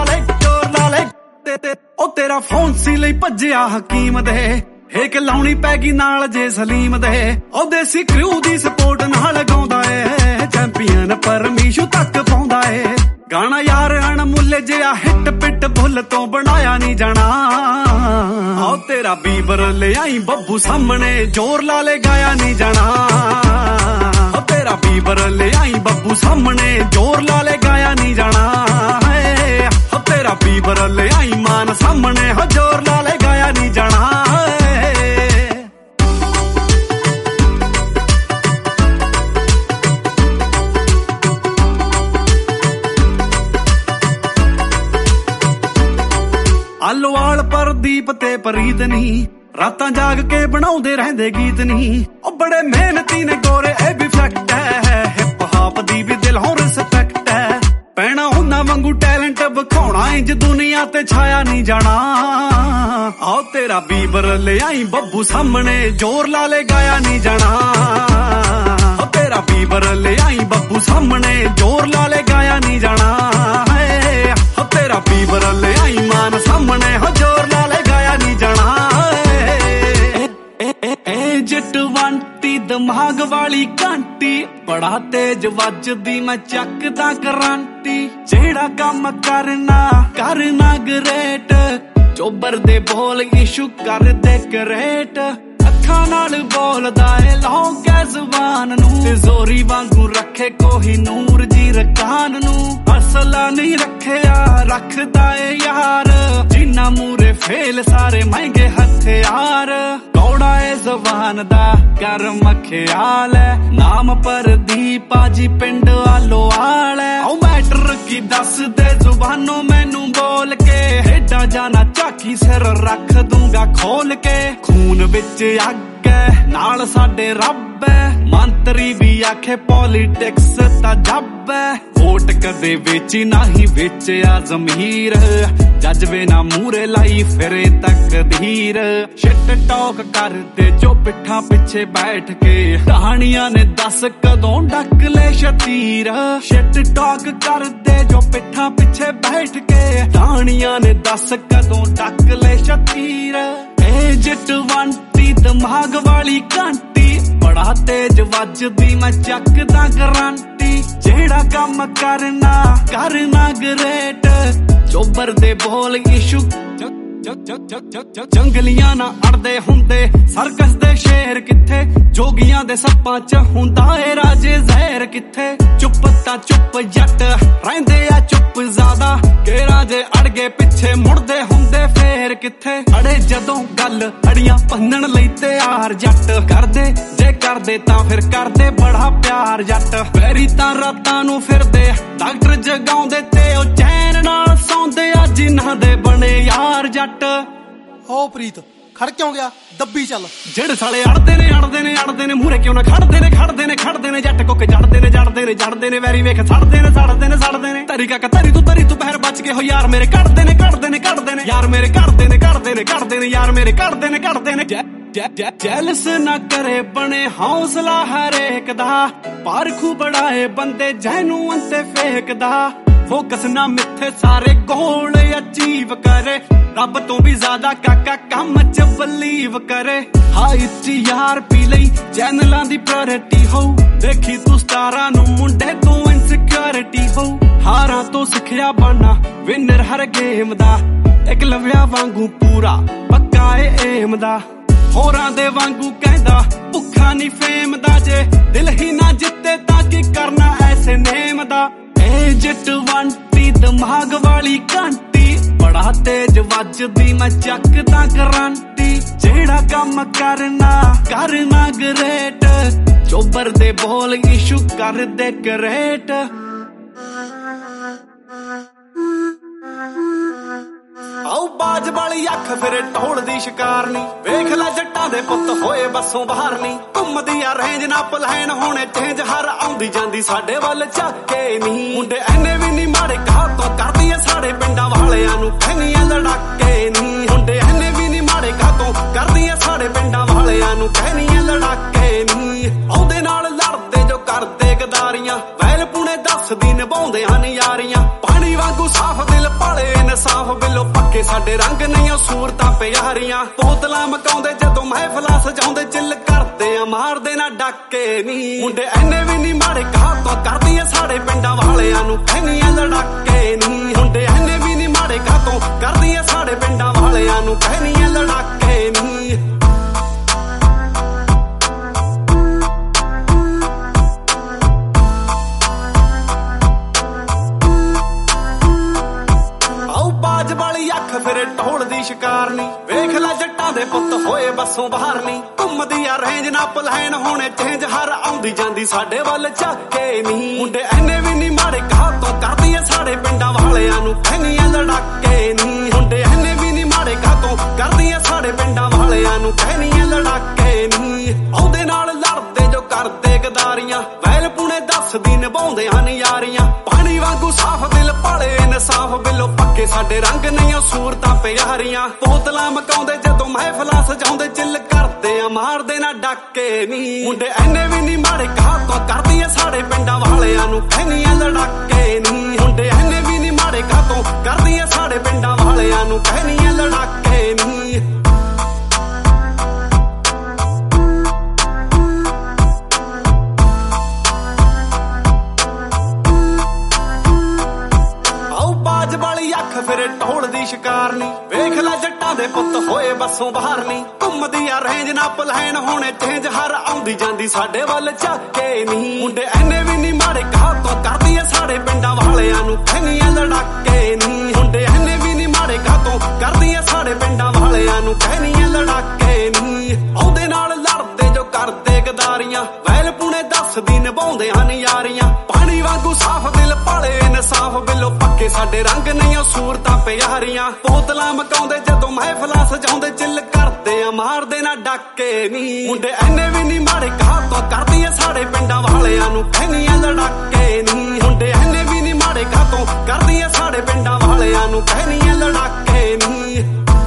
ਤੇਰਾ ਫੋਨ ਸੀ ਲਈ ਭੱਜਿਆ ਹਕੀਮ ਦੇ ਹੇਕ ਲਾਉਣੀ ਪੈ ਗਈ ਨਾਲ ਜੇ ਸਲੀਮ ਦੇ ਉਹ ਦੇਸੀ ਕ੍ਰਿਊ ਦੀ ਸਪੋਰਟ ਨਾਲ ਗਾਉਂਦਾ ਏ ਚੈਂਪੀਅਨ ਪਰਮੀਸ਼ੂ ਤੱਕ ਪਾਉਂਦਾ ਏ ਗਾਣਾ ਯਾਰ ਅਣਮੁੱਲ ਜਿਹਾ ਹਿੱਟ ਪਿੱਟ ਭੁੱਲ ਤੋਂ ਬਣਾਇਆ ਨਹੀਂ ਜਾਣਾ ਆਓ ਤੇਰਾ ਬੀਬਰ ਲਿਆਈ ਬੱਬੂ ਸਾਹਮਣੇ ਜ਼ੋਰ ਲਾ ਲੈ ਗਾਇਆ ਨਹੀਂ ਜਾਣਾ ਆਓ ਤੇਰਾ ਬੀਬਰ ਲਿਆਈ ਬੱਬੂ ਸਾਹਮਣੇ ਜ਼ੋਰ ਲਾ ਲੈ ਗਾਇਆ ਨਹੀਂ ਜਾਣਾ ਆਓ ਤੇਰਾ ਬੀਬਰ ਲਿਆਈ ਮਾਨ ਸਾਹਮਣੇ ਹੋ ਜ਼ੋਰ ਲਾ ਲੈ ਗਾਇਆ ਨਹੀਂ ਜਾਣਾ ਆਲੋਵਾਲ ਪਰਦੀਪ ਤੇ ਪ੍ਰੀਤ ਨੀ ਰਾਤਾਂ ਜਾਗ ਕੇ ਬਣਾਉਂਦੇ ਰਹਿੰਦੇ ਗੀਤ ਨੀ ਉਹ ਬੜੇ ਮਿਹਨਤੀ ਨੇ ਗੋਰੇ ਇਹ ਵੀ ਫੈਕਟ ਹੈ ਹਿਪ ਹਾਪ ਦੀ ਵੀ ਦਿਲੋਂ ਰਿਸਪੈਕਟ ਹੈ ਪੈਣਾ ਉਹਨਾਂ ਵਾਂਗੂ ਟੈਲੈਂਟ ਵਿਖਾਉਣਾ ਇੰਜ ਦੁਨੀਆ ਤੇ ਛਾਇਆ ਨਹੀਂ ਜਾਣਾ ਆਓ ਤੇਰਾ ਬੀਬਰ ਲਿਆਈ ਬੱਬੂ ਸਾਹਮਣੇ ਜ਼ੋਰ ਲਾ ਲੈ ਗਾਇਆ ਨਹੀਂ ਜਾਣਾ ਆਓ ਤੇਰਾ ਬੀਬਰ ਲਿਆਈ ਬੱਬੂ ਸਾਹਮਣੇ ਜ਼ੋਰ ਲਾ ਲੈ ਗਾਇਆ ਨਹੀਂ ਜਾਣਾ ਆਓ ਤੇਰਾ ਬੀਬਰ ਲਿਆਈ ਮਾਨ ਸਾਹਮਣੇ ਹੋ ਜ਼ੋਰ ਲਾ ਲੈ ਗਾਇਆ ਨਹੀਂ ਜਾਣਾ ਜਿੱਟ ਵੰਟੀ ਦਿਮਾਗ ਵਾਲੀ ਘੰਟੀ ਬੜਾ ਤੇਜ ਵੱਜਦੀ ਮੈਂ ਚੱਕਦਾ ਕਰੰਟੀ ਜਿਹੜਾ ਕੰਮ ਕਰਨਾ ਗਰੇਟ ਚੋਬਰ ਦੇ ਬੋਲ ਇਸ਼ੂ ਕਰਦੇ ਕਰੇਟ ਅੱਖਾਂ ਨਾਲ ਬੋਲਦਾ ਏ ਲੌਂਗੈ ਜ਼ੁਬਾਨ ਨੂੰ ਤੇ ਜ਼ੋਰੀ ਵਾਂਗੂ ਰੱਖੇ ਕੋਹੀ ਨੂਰ ਜੀ ਰਕਾਨ ਨੂੰ ਅਸਲਾ ਨਹੀਂ ਰੱਖਿਆ ਰੱਖਦਾ ਏ ਯਾਰ ਜਿੰਨਾ ਮੂਰੇ ਫੇਲ ਸਾਰੇ ਮਹਿੰਗੇ ਹਥਿਆਰ ਕੌੜਾ ਏ ਜ਼ਬਾਨ ਦਾ ਕਰਮ ਖਿਆਲ ਹੈ ਨਾਮ ਪ੍ਰਦੀਪ ਜੀ ਪਿੰਡ ਆਲੋਵਾਲ ਹੈ ਉਹ ਮੈਟਰ ਕੀ ਦੱਸਦੇ ਜ਼ੁਬਾਨੋਂ ਮੈਨੂੰ ਬੋਲ ਕੇ ਹੇਡਾ ਜਾਣਾ ਝਾਕੀ ਸਿਰ ਰੱਖ ਦੂੰਗਾ ਖੋਲ ਕੇ ਖੂਨ ਵਿੱਚ ਅੱਗ ਹੈ ਨਾਲ ਸਾਡੇ ਰੱਬ ਹੈ ਮੰਤਰੀ ਵੀ ਆਖੇ ਪੋਲੀਟਿਕਸ ਤਾਂ ਜੱਬ ਹੈ ਵੋਟ ਕਦੇ ਵੇਚੀ ਨਹੀਂ ਵੇਚਿਆ ਜ਼ਮੀਰ ਜੱਜਵੇ ਨਾ ਮੂਰੇ ਲਾਈ ਫਿਰੇ ਤਕਦੀਰ ਸ਼ਿਟ ਟਾਕ ਕਰਦੇ ਜੋ ਪਿੱਠਾਂ ਪਿੱਛੇ ਬੈਠ ਕੇ ਕਹਾਣੀਆਂ ਨੇ ਦੱਸ ਕਦੋਂ ਡੱਕ ਲੈ ਸ਼ਤੀਰ ਸ਼ਿਟ ਟਾਕ ਕਰਦੇ ਜੋ ਪਿੱਠਾਂ ਪਿੱਛੇ ਬੈਠ ਕੇ ਕਹਾਣੀਆਂ ਨੇ ਦੱਸ ਕਦੋਂ ਡੱਕ ਲੈ ਸ਼ਤੀਰ ਏ ਜਿੱਟ ਵੰਟੀ ਦਿਮਾਗ ਵਾਲੀ ਘੰਟੀ ਬੜਾ ਤੇਜ ਵੱਜਦੀ ਮੈਂ ਚੱਕਦਾ ਗਰੰਟੀ ਜਿਹੜਾ ਕੰਮ ਕਰਨਾ ਗਰੇਟ ਚੋਬਰ ਦੇ ਬੋਲ ਇਸ਼ੂ ਜੰਗਲੀਆਂ ਨਾ ਅੜਦੇ ਹੁੰਦੇ ਸਰਕਸ ਦੇ ਸ਼ੇਰ ਕਿੱਥੇ ਜੋਗੀਆਂ ਦੇ ਸੱਪਾਂ ਚ ਹੁੰਦਾ ਏ ਰਾਜੇ ਜ਼ਹਿਰ ਕਿੱਥੇ ਚੁੱਪ ਤਾਂ ਚੁੱਪ ਜੱਟ ਰਹਿੰਦੇ ਆ ਚੁੱਪ ਜ਼ਿਆਦਾ ਕਿ ਰਾਜੇ ਅੜ ਗਏ ਪਿੱਛੇ ਮੁੜਦੇ ਹੁੰਦੇ ਫੇਰ ਕਿੱਥੇ ਅੜੇ ਜਦੋਂ ਗੱਲ ਅੜੀਆਂ ਭੰਨਣ ਲਈ ਤਿਆਰ ਜੱਟ ਕਰਦੇ ਜੇ ਕਰਦੇ ਤਾਂ ਫਿਰ ਕਰਦੇ ਬੜਾ ਪਿਆਰ ਜੱਟ ਵੈਰੀ ਤਾਂ ਰਾਤਾਂ ਨੂੰ ਫਿਰਦੇ ਡਾਕਟਰ ਜਗਾਉਂਦੇ ਤੇ ਉਹ ਚੈਨ ਨਾਲ ਸੌਂਦੇ ਆ ਜਿਨ੍ਹਾਂ ਦੇ ਬਣੇ ਯਾਰ ਜੱਟ ਓ ਪ੍ਰੀਤ ਖੜ ਕਿਉਂ ਗਿਆ ਦੱਬੀ ਚੱਲ ਜਿਹੜੇ ਸਾਲੇ ਅੜਦੇ ਨੇ ਮੂਹਰੇ ਕਿਉਂ ਨਾ ਖੜਦੇ ਨੇ ਜੱਟ ਕੁੱਕ ਜੜਦੇ ਨੇ ਵੈਰੀ ਵੇਖ ਸੜਦੇ ਨੇ ਤਰੀ ਕਾਕਾ ਤਰੀ ਤੂੰ ਪਹਿਰ ਬਚ ਕੇ ਹੋ ਯਾਰ ਮੇਰੇ ਕੱਢਦੇ ਨੇ ਯਾਰ ਮੇਰੇ ਕੱਢਦੇ ਨੇ ਯਾਰ ਮੇਰੇ ਕੱਢਦੇ ਨੇ ਜੈਲਸ ਨਾ ਕਰੇ ਬਣੇ ਹੌਸਲਾ ਹਰੇਕ ਦਾ ਪਾਰਖੂ ਬੜਾਏ ਬੰਦੇ ਜੈਨੂੰ ਅੰਤੇ ਫੇਕਦਾ ਫੋਕਸ ਨਾ ਮਿੱਥੇ ਸਾਰੇ ਗੋਲ ਅਚੀਵ ਕਰੇ ਰੱਬ ਤੋਂ ਵੀ ਜ਼ਿਆਦਾ ਕਾਕਾ ਕੰਮ ਚ ਬਲੀਵ ਕਰੇ ਹਾਈ ਚ ਯਾਰ ਪੀ ਲਈ ਚੈਨਲਾਂ ਦੀ ਪ੍ਰਾਇੋਰਟੀ ਹੋ ਦੇਖੀ ਤੂੰ ਸਟਾਰਾਂ ਨੂੰ ਮੁੰਡੇ ਤੋਂ ਇਨਸਿਕਿਉਰਿਟੀ ਹੋ ਹਾਰਾਂ ਤੋਂ ਸਿੱਖਿਆ ਬਣਨਾ ਵਿਨਰ ਹਰ ਗੇਮ ਦਾ ਇੱਕ ਲਵਿਆ ਵਾਂਗੂ ਪੂਰਾ ਪੱਕਾ ਏ ਏਮ ਦਾ ਹੋਰਾਂ ਦੇ ਵਾਂਗੂ ਕਹਿੰਦਾ ਭੁੱਖਾ ਨਹੀਂ ਫੇਮ ਦਾ ਜੇ ਦਿਲ ਹੀ ਨਾ ਜਿੱਤੇ ਤਾਂ ਕੀ ਕਰਨਾ ਐਸੇ ਨੇਮ ਦਾ ਏ ਜਿੱਟ ਵੰਟੀ ਦਿਮਾਗ ਵਾਲੀ ਘੰਟੀ ਬੜਾ ਤੇਜ ਵੱਜਦੀ ਮੈਂ ਚੱਕਦਾ ਗਰੰਟੀ ਜਿਹੜਾ ਕੰਮ ਕਰਨਾ ਗਰੇਟ ਚੋਬਰ ਦੇ ਬੋਲ ਇਸ਼ੂ ਕਰਦੇ ਕਰੇਟ ਆਉ ਬਾਜ ਵਾਲੀ ਅੱਖ ਫਿਰ ਢੋਲ ਦੀ ਸ਼ਿਕਾਰ ਨੀ ਵੇਖ ਲੈ ਜੱਟਾਂ ਦੇ ਪੁੱਤ ਹੋਏ ਬੱਸੋਂ ਬਾਹਰ ਨੀ ਘੁੰਮਦੀ ਆ ਰੇਂਜ ਨਾ ਪਲਾਨ ਹੋਣੇ ਚੇਂਜ ਹਰ ਆਉਂਦੀ ਜਾਂਦੀ ਸਾਡੇ ਵੱਲ ਝਾਕੇ ਨੀ ਮੁੰਡੇ ਐਨੇ ਵੀ ਨੀ ਮਾੜੇ ਕਹਾ ਤੋਂ ਕਰਦੀ ਆ ਸਾਡੇ ਪਿੰਡਾਂ ਵਾਲਿਆਂ ਨੂੰ ਕਹਿੰਦੀਆਂ ਲੜਾਕੇ ਨੀ ਮੁੰਡੇ ਐਨੇ ਵੀ ਨੀ ਮਾੜੇ ਕਹਾ ਤੋਂ ਕਰਦੀ ਆ ਸਾਡੇ ਪਿੰਡਾਂ ਵਾਲਿਆਂ ਨੂੰ ਕਹਿੰਦੀਆਂ ਲੜਾਕੇ ਨੀ ਆਉਂਦੇ ਨਾਲ ਲੜਦੇ ਜੋ ਕਰਦੇ ਗਦਾਰੀਆਂ ਵੈਲ ਪੁਣੇ ਦੱਸਦੀ ਨਿਭਾਉਂਦੇ ਹਨ ਯਾਰੀਆਂ ਪਾਣੀ ਵਾਂਗੂ ਸਾਫ਼ ਦਿਲ ਪਾਲੇ ਇਨਸਾਫ ਬਿੱਲੋ ਪੱਕੇ ਪੱਕੇ ਸਾਡੇ ਰੰਗ ਨਹੀਂ ਸੂਰਤਾਂ ਪਿਆਰੀਆਂ ਬੋਤਲਾਂ ਮਕਾਉਂਦੇ ਜਦੋਂ ਮਹਿਫਲਾਂ ਸਜਾਉਂਦੇ ਚਿੱਲ ਕਰਦੇ ਆ ਮਾਰਦੇ ਨਾ ਡਾਕੇ ਨੀ ਮੁੰਡੇ ਐਨੇ ਵੀ ਨਹੀਂ ਮਾੜੇ ਕਾਹ ਤੋਂ ਕਰਦੀਆਂ ਸਾਡੇ ਪਿੰਡਾਂ ਵਾਲਿਆਂ ਨੂੰ ਕਹਿੰਦੀਆਂ ਲੜਾਕੇ ਨੀ ਮੁੰਡੇ ਐਨੇ ਵੀ ਨਹੀਂ ਮਾੜੇ ਕਾਹ ਤੋਂ ਕਰਦੀਆਂ ਸਾਡੇ ਪਿੰਡਾਂ ਵਾਲਿਆਂ ਨੂੰ ਕਹਿੰਦੀਆਂ ਲੜਾਕੇ ਨੀ ਫਿਰ ਢੋਲ ਦੀ ਸ਼ਿਕਾਰ ਨੀ ਵੇਖ ਲੈ ਜੱਟਾਂ ਦੇ ਪੁੱਤ ਹੋਏ ਬੱਸੋਂ ਬਾਹਰ ਨੀ ਘੁੰਮਦੀ ਆ ਰੇਂਜ ਨਾ ਪਲਾਨ ਹੋਣੇ ਚੇਂਜ ਹਰ ਆਉਂਦੀ ਜਾਂਦੀ ਸਾਡੇ ਵੱਲ ਝਾਕੇ ਨੀ ਮੁੰਡੇ ਐਨੇ ਵੀ ਨਹੀਂ ਮਾੜੇ ਕਾਹ ਤੋਂ ਕਰਦੀ ਆ ਸਾਡੇ ਪਿੰਡਾਂ ਵਾਲਿਆਂ ਨੂੰ ਕਹਿੰਦੀਆਂ ਲੜਾਕੇ ਨੀ ਮੁੰਡੇ ਐਨੇ ਵੀ ਨਹੀਂ ਮਾੜੇ ਕਾਹ ਤੋਂ ਕਰਦੀ ਆ ਸਾਡੇ ਪਿੰਡਾਂ ਵਾਲਿਆਂ ਨੂੰ ਕਹਿੰਦੀਆਂ ਲੜਾਕੇ ਨੀ ਉਹਦੇ ਨਾਲ ਲੜਦੇ ਜੋ ਕਰਦੇ ਗਦਾਰੀਆਂ ਵੈਲ ਪੁਣੇ ਦੱਸਦੀ ਨਿਭਾਉਂਦੇ ਹਨ ਯਾਰੀਆਂ ਪਾਣੀ ਵਾਂਗੂ ਸਾਫ਼ ਦਿਲ ਭਾਲੇ ਇਨਸਾਫ ਬਿੱਲੋ ਪੱਕੇ ਸਾਡੇ ਰੰਗ ਨਹੀਂ ਸੂਰਤਾਂ ਪਿਆਰੀਆਂ ਬੋਤਲਾਂ ਮਕਾਉਂਦੇ ਜਦੋਂ ਮਹਿਫਲਾਂ ਸਜਾਉਂਦੇ ਚਿੱਲ ਕਰਦੇ ਆ ਮਾਰਦੇ ਨਾ ਡਾਕੇ ਨੀ ਮੁੰਡੇ ਐਨੇ ਵੀ ਨਹੀਂ ਮਾੜੇ ਕਾਹ ਤੋਂ ਕਰਦੀ ਆ ਸਾਡੇ ਪਿੰਡਾਂ ਵਾਲਿਆਂ ਨੂੰ ਕਹਿੰਦੀਆਂ ਲੜਾਕੇ ਨੀ ਮੁੰਡੇ ਐਨੇ ਵੀ ਨਹੀਂ ਮਾੜੇ ਕਾਹ ਤੋਂ ਕਰਦੀ ਆ ਸਾਡੇ ਪਿੰਡਾਂ ਵਾਲਿਆਂ ਨੂੰ ਕਹਿੰਦੀਆਂ ਲੜਾਕੇ ਨੀ ਫਿਰ ਢੋਲ ਦੀ ਸ਼ਿਕਾਰ ਨੀ ਵੇਖ ਲੈ ਜੱਟਾਂ ਦੇ ਪੁੱਤ ਹੋਏ ਬੱਸੋਂ ਬਾਹਰ ਨੀ ਘੁੰਮਦੀ ਆ ਰੇਂਜ ਨਾ ਪਲਾਨ ਹੋਣੇ ਚੇਂਜ ਹਰ ਆਉਂਦੀ ਜਾਂਦੀ ਸਾਡੇ ਵੱਲ ਝਾਕੇ ਨੀ ਮੁੰਡੇ ਐਨੇ ਵੀ ਨਹੀਂ ਮਾੜੇ ਕਾਹ ਤੋਂ ਕਰਦੀ ਆ ਸਾਡੇ ਪਿੰਡਾਂ ਵਾਲਿਆਂ ਨੂੰ ਕਹਿੰਦੀਆਂ ਲੜਾਕੇ ਨੀ ਮੁੰਡੇ ਐਨੇ ਵੀ ਨਹੀਂ ਮਾੜੇ ਕਾਹ ਤੋਂ ਕਰਦੀ ਆ ਸਾਡੇ ਪਿੰਡਾਂ ਵਾਲਿਆਂ ਨੂੰ ਕਹਿੰਦੀਆਂ ਲੜਾਕੇ ਨੀ ਉਹਦੇ ਨਾਲ ਲੜਦੇ ਜੋ ਕਰਦੇ ਗਦਾਰੀਆਂ ਵੈਲ ਪੁਣੇ ਦੱਸਦੀ ਨਿਭਾਉਂਦੇ ਹਨ ਯਾਰੀਆਂ ਪਾਣੀ ਵਾਂਗੂ ਸਾਫ਼ ਦਿਲ ਭਾਲੇ ਇਨਸਾਫ ਬਿੱਲੋ ਪੱਕੇ ਸਾਡੇ ਰੰਗ ਨਹੀਂ ਸੂਰਤਾਂ ਪਿਆਰੀਆਂ ਬੋਤਲਾਂ ਮਕਾਉਂਦੇ ਜਦੋਂ ਮਹਿਫਲਾਂ ਸਜਾਉਂਦੇ ਚਿੱਲ ਕਰਦੇ ਆ ਮਾਰਦੇ ਨਾ ਡਾਕੇ ਨੀ ਮੁੰਡੇ ਐਨੇ ਵੀ ਨਹੀਂ ਮਾੜੇ ਕਾਹ ਤੋਂ ਕਰਦੀ ਆ ਸਾਡੇ ਪਿੰਡਾਂ ਵਾਲਿਆਂ ਨੂੰ ਕਹਿੰਦੀਆਂ ਲੜਾਕੇ ਨੀ ਮੁੰਡੇ ਐਨੇ ਵੀ ਨਹੀਂ ਮਾੜੇ ਕਾਹ ਤੋਂ ਕਰਦੀ ਆ ਸਾਡੇ ਪਿੰਡਾਂ ਵਾਲਿਆਂ ਨੂੰ ਕਹਿੰਦੀਆਂ ਲੜਾਕੇ ਨੀ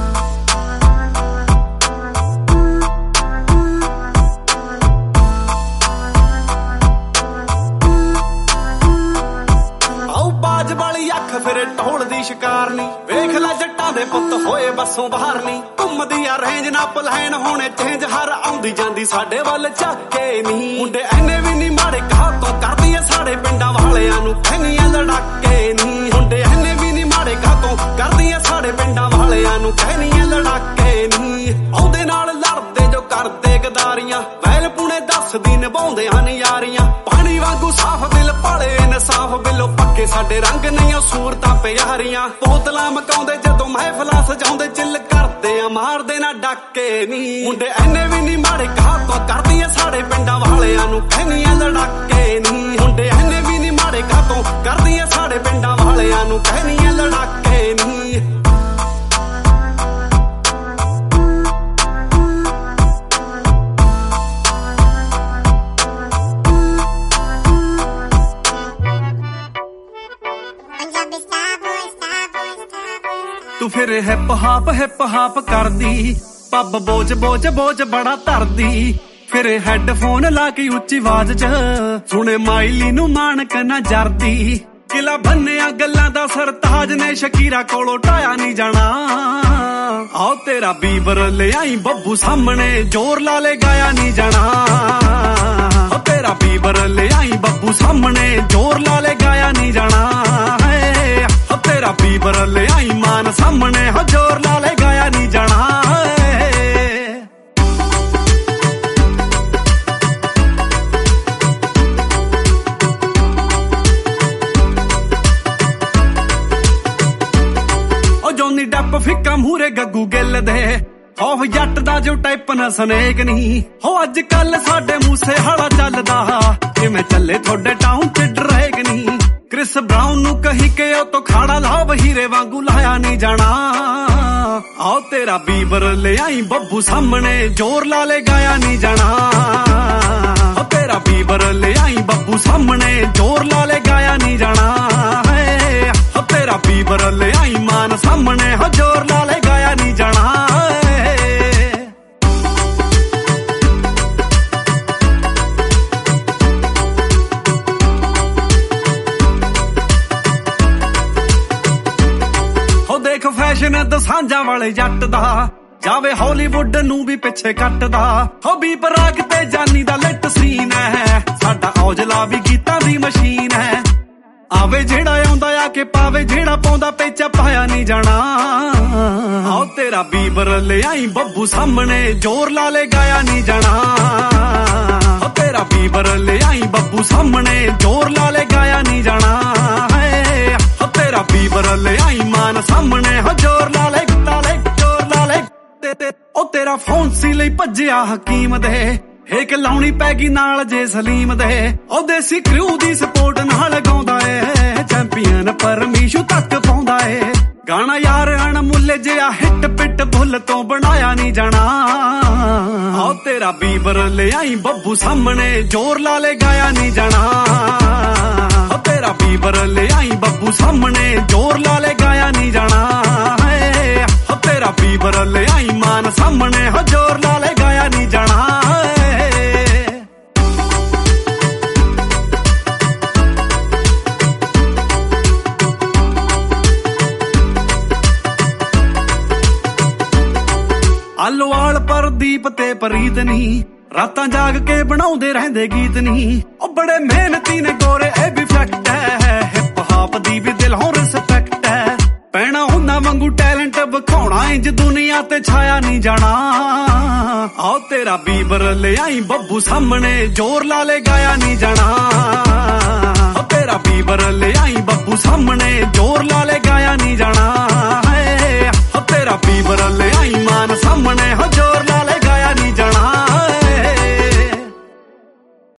ਫਿਰ ਢੋਲ ਦੀ ਸ਼ਿਕਾਰ ਨੀ ਵੇਖ ਲੈ ਜੱਟਾਂ ਦੇ ਪੁੱਤ ਹੋਏ ਬੱਸੋਂ ਬਾਹਰ ਨੀ ਘੁੰਮਦੀ ਆ ਰੇਂਜ ਨਾ ਪਲਾਨ ਹੋਣੇ ਚੇਂਜ ਹਰ ਆਉਂਦੀ ਜਾਂਦੀ ਸਾਡੇ ਵੱਲ ਝਾਕੇ ਨੀ ਮੁੰਡੇ ਐਨੇ ਵੀ ਨਹੀਂ ਮਾੜੇ ਕਾਹ ਤੋਂ ਕਰਦੀ ਆ ਸਾਡੇ ਪਿੰਡਾਂ ਵਾਲਿਆਂ ਨੂੰ ਕਹਿੰਦੀਆਂ ਲੜਾਕੇ ਨੀ ਮੁੰਡੇ ਐਨੇ ਵੀ ਨਹੀਂ ਮਾੜੇ ਕਾਹ ਤੋਂ ਕਰਦੀ ਆ ਸਾਡੇ ਪਿੰਡਾਂ ਵਾਲਿਆਂ ਨੂੰ ਕਹਿੰਦੀਆਂ ਲੜਾਕੇ ਨੀ ਉਹਦੇ ਨਾਲ ਲੜਦੇ ਜੋ ਕਰਦੇ ਗਦਾਰੀਆਂ ਵੈਲ ਪੁਣੇ ਦੱਸਦੀ ਨਿਭਾਉਂਦੇ ਹਨ ਯਾਰੀਆਂ ਪਾਣੀ ਵਾਂਗੂ ਸਾਫ਼ ਦਿਲ ਭਾਲੇ ਇਨਸਾਫ ਬਿੱਲੋ ਪੱਕੇ ਸਾਡੇ ਰੰਗ ਨਹੀਂ ਸੂਰਤਾਂ ਪਿਆਰੀਆਂ ਬੋਤਲਾਂ ਮਕਾਉਂਦੇ ਜਦੋਂ ਮਹਿਫਲਾਂ ਸਜਾਉਂਦੇ ਚਿੱਲ ਕਰਦੇ ਆ ਮਾਰਦੇ ਨਾ ਡਾਕੇ ਨੀ ਮੁੰਡੇ ਐਨੇ ਵੀ ਨਹੀਂ ਮਾੜੇ ਕਾਹ ਤੋਂ ਕਰਦੀ ਆ ਸਾਡੇ ਪਿੰਡਾਂ ਵਾਲਿਆਂ ਨੂੰ ਕਹਿੰਦੀਆਂ ਲੜਾਕੇ ਨੀ ਮੁੰਡੇ ਐਨੇ ਵੀ ਨਹੀਂ ਮਾੜੇ ਕਾਹ ਤੋਂ ਕਰਦੀ ਆ ਸਾਡੇ ਪਿੰਡਾਂ ਵਾਲਿਆਂ ਨੂੰ ਕਹਿੰਦੀਆਂ ਲੜਾਕੇ ਨੀ ਤੂੰ ਫਿਰ ਹਿਪ ਹਾਪ ਕਰਦੀ ਪੱਬ ਬੋਝ ਬੜਾ ਧਰਦੀ ਫਿਰ ਹੈਡਫੋਨ ਲਾ ਕੇ ਉੱਚੀ ਆਵਾਜ਼ 'ਚ ਸੁਣੇ ਮਾਇਲੀ ਨੂੰ ਮਾਣਕ ਨਾ ਜਰਦੀ ਕਿਲਾ ਬੰਨਿਆ ਗੱਲਾਂ ਦਾ ਸਰਤਾਜ ਨੇ ਸ਼ਕੀਰਾ ਕੋਲੋਂ ਢਾਇਆ ਨਹੀਂ ਜਾਣਾ ਆਓ ਤੇਰਾ ਬੀਬਰ ਲਿਆਈ ਬੱਬੂ ਸਾਹਮਣੇ ਜ਼ੋਰ ਲਾ ਲੈ ਗਾਇਆ ਨਹੀਂ ਜਾਣਾ ਓ ਤੇਰਾ ਬੀਬਰ ਲਿਆਈ ਬੱਬੂ ਸਾਹਮਣੇ ਜ਼ੋਰ ਲਾ ਲੈ ਗਾਇਆ ਨਹੀਂ ਜਾਣਾ ਓ ਤੇਰਾ ਬੀਬਰ ਲਿਆਈ ਮਾਨ ਸਾਹਮਣੇ ਹੋ ਜ਼ੋਰ ਲਾ ਲੈ ਗਾਇਆ ਨਹੀਂ ਜਾਣਾ ਡੱਪ ਫਿੱਕਾ ਮੂਰੇ ਗੱਗੂ ਗਿੱਲ ਦੇ ਉਹ ਜੱਟ ਦਾ ਜੋ ਟਾਈਪ ਨਾ ਸਨੇਕ ਨਹੀਂ ਹੋ ਅੱਜ ਕੱਲ ਸਾਡੇ ਮੂਸੇ ਹਾਲਾ ਚੱਲਦਾ ਕਿਵੇਂ ਚੱਲੇ ਤੁਹਾਡੇ ਟਾਊਨ ਚ ਡਰੈਗ ਨਹੀਂ ਕ੍ਰਿਸ ਬਰਾਊਨ ਨੂੰ ਕਹੀ ਕੇ ਉਹ ਤੋਂ ਖਾੜਾ ਲਾਭ ਹੀਰੇ ਵਾਂਗੂ ਲਾਇਆ ਨਹੀਂ ਜਾਣਾ ਆਓ ਤੇਰਾ ਬੀਬਰ ਲਿਆਈ ਬੱਬੂ ਸਾਹਮਣੇ ਜ਼ੋਰ ਲਾ ਲੈ ਗਾਇਆ ਨਹੀਂ ਜਾਣਾ ਓ ਤੇਰਾ ਬੀਬਰ ਲਿਆਈ ਬੱਬੂ ਸਾਹਮਣੇ ਜ਼ੋਰ ਲਾ ਲੈ ਗਾਇਆ ਨਹੀਂ ਜਾਣਾ ਓ ਤੇਰਾ ਬੀਬਰ ਲਿਆਈ ਮਾਨ ਸਾਹਮਣੇ ਹੋ ਜ਼ੋਰ ਲਾ ਲੈ ਗਾਇਆ ਨਹੀਂ ਜਾਣਾ ਹੋ ਦੇਖ ਫੈਸ਼ਨ ਦਸਾਂਝਾਂ ਵਾਲੇ ਜੱਟ ਦਾ, ਜਾਵੇ ਹਾਲੀਵੁੱਡ ਨੂੰ ਵੀ ਪਿੱਛੇ ਕੱਟਦਾ। ਹੋ ਬੀਪ ਰਾਗ ਤੇ ਜਾਨੀ ਦਾ ਲਿਟ ਸੀਨ ਹੈ, ਸਾਡਾ ਔਜਲਾ ਵੀ ਗੀਤਾਂ ਦੀ ਮਸ਼ੀਨ ਹੈ। ਆਵੇ ਜਿਹੜਾ ਆਉਂਦਾ ਆ ਕੇ ਪਾਵੇ, ਜਿਹੜਾ ਪਾਉਂਦਾ ਪੇਚਾ ਪਾਇਆ ਨਹੀਂ ਜਾਣਾ। ਆਓ ਤੇਰਾ ਬੀਬਰ ਲਿਆਈ ਬੱਬੂ ਸਾਹਮਣੇ, ਜ਼ੋਰ ਲਾ ਲੈ ਗਾਇਆ ਨਹੀਂ ਜਾਣਾ। ਹੋ ਤੇਰਾ ਬੀਬਰ ਲਿਆਈ ਬੱਬੂ ਸਾਹਮਣੇ, ਜ਼ੋਰ ਲਾ ਲੈ ਗਾਇਆ ਨਹੀਂ ਜਾਣਾ। ਹੋ ਤੇਰਾ ਬੀਬਰ ਲਿਆਈ ਮਾਨ ਸਾਹਮਣੇ, ਹੋ ਜ਼ੋਰ ਲਾ ਲੈ ਜ਼ੋਰ ਲਾ ਲੈ। ਉਹ ਤੇਰਾ ਫੋਨ ਸੀ ਲਈ ਭੱਜਿਆ ਹਕੀਮ ਦੇ, ਹੇਕ ਲਾਉਣੀ ਪੈ ਗਈ ਨਾਲ ਜੇ ਸਲੀਮ ਦੇ। ਉਹ ਦੇਸੀ ਕਰੂ ਦੀ ਸਪੋਰਟ ਨਾਲ ਗਾਉਂਦਾ ਏ, ਚੈਂਪੀਅਨ ਪਰਮੀਸ਼ੂ ਤੱਕ ਪਾਉਂਦਾ ਏ। ਗਾਣਾ ਯਾਰ ਅਣਮੁੱਲੇ ਜਿਹਾ ਹਿੱਟ ਪਿੱਟ ਭੁੱਲ ਤੋਂ ਬਣਾਇਆ ਨਹੀਂ ਜਾਣਾ। ਆਓ ਤੇਰਾ ਬੀਬਰ ਲਿਆਈ ਬੱਬੂ ਸਾਹਮਣੇ, ਜ਼ੋਰ ਲਾ ਲੈ ਗਾਇਆ ਨਹੀਂ ਜਾਣਾ। ਹੋ ਤੇਰਾ ਬੀਬਰ ਲਿਆਈ ਬੱਬੂ ਸਾਹਮਣੇ, ਜ਼ੋਰ ਲਾ ਲੈ ਗਾਇਆ ਨਹੀਂ ਜਾਣਾ। ਹੋ ਤੇਰਾ ਬੀਬਰ ਲਿਆਈ ਮਾਨ ਸਾਹਮਣੇ, ਹੋ ਜ਼ੋਰ ਲਾ ਲੈ ਗਾਇਆ ਨਹੀਂ ਜਾਣਾ। ਆਲੋਵਾਲ ਪਰਦੀਪ ਤੇ ਪ੍ਰੀਤ ਨੀ, ਰਾਤਾਂ ਜਾਗ ਕੇ ਬਣਾਉਂਦੇ ਰਹਿੰਦੇ ਗੀਤ ਨੀ। ਉਹ ਬੜੇ ਮਿਹਨਤੀ ਨੇ ਗੋਰੇ, ਇਹ ਵੀ ਫੈਕਟ ਹੈ, ਹਿਪ ਹਾਪ ਦੀ ਵੀ ਦਿਲੋਂ ਰਿਸਪੈਕਟ ਹੈ। ਪੈਣਾ ਹੁੰਦਾ ਵਾਂਗੂ ਟੈਲੈਂਟ ਵਿਖਾਉਣਾ, ਇੰਜ ਦੁਨੀਆ ਤੇ ਛਾਇਆ ਨਹੀਂ ਜਾਣਾ। ਆਓ ਤੇਰਾ ਬੀਬਰ ਲਿਆਈ ਬੱਬੂ ਸਾਹਮਣੇ, ਜ਼ੋਰ ਲਾ ਲੈ ਗਾਇਆ ਨਹੀਂ ਜਾਣਾ। ਉਹ ਤੇਰਾ ਬੀਬਰ ਲਿਆਈ ਬੱਬੂ ਸਾਹਮਣੇ, ਜ਼ੋਰ ਲਾ ਲੈ ਗਾਇਆ ਨਹੀਂ ਜਾਣਾ। ਹੋ ਤੇਰਾ ਬੀਬਰ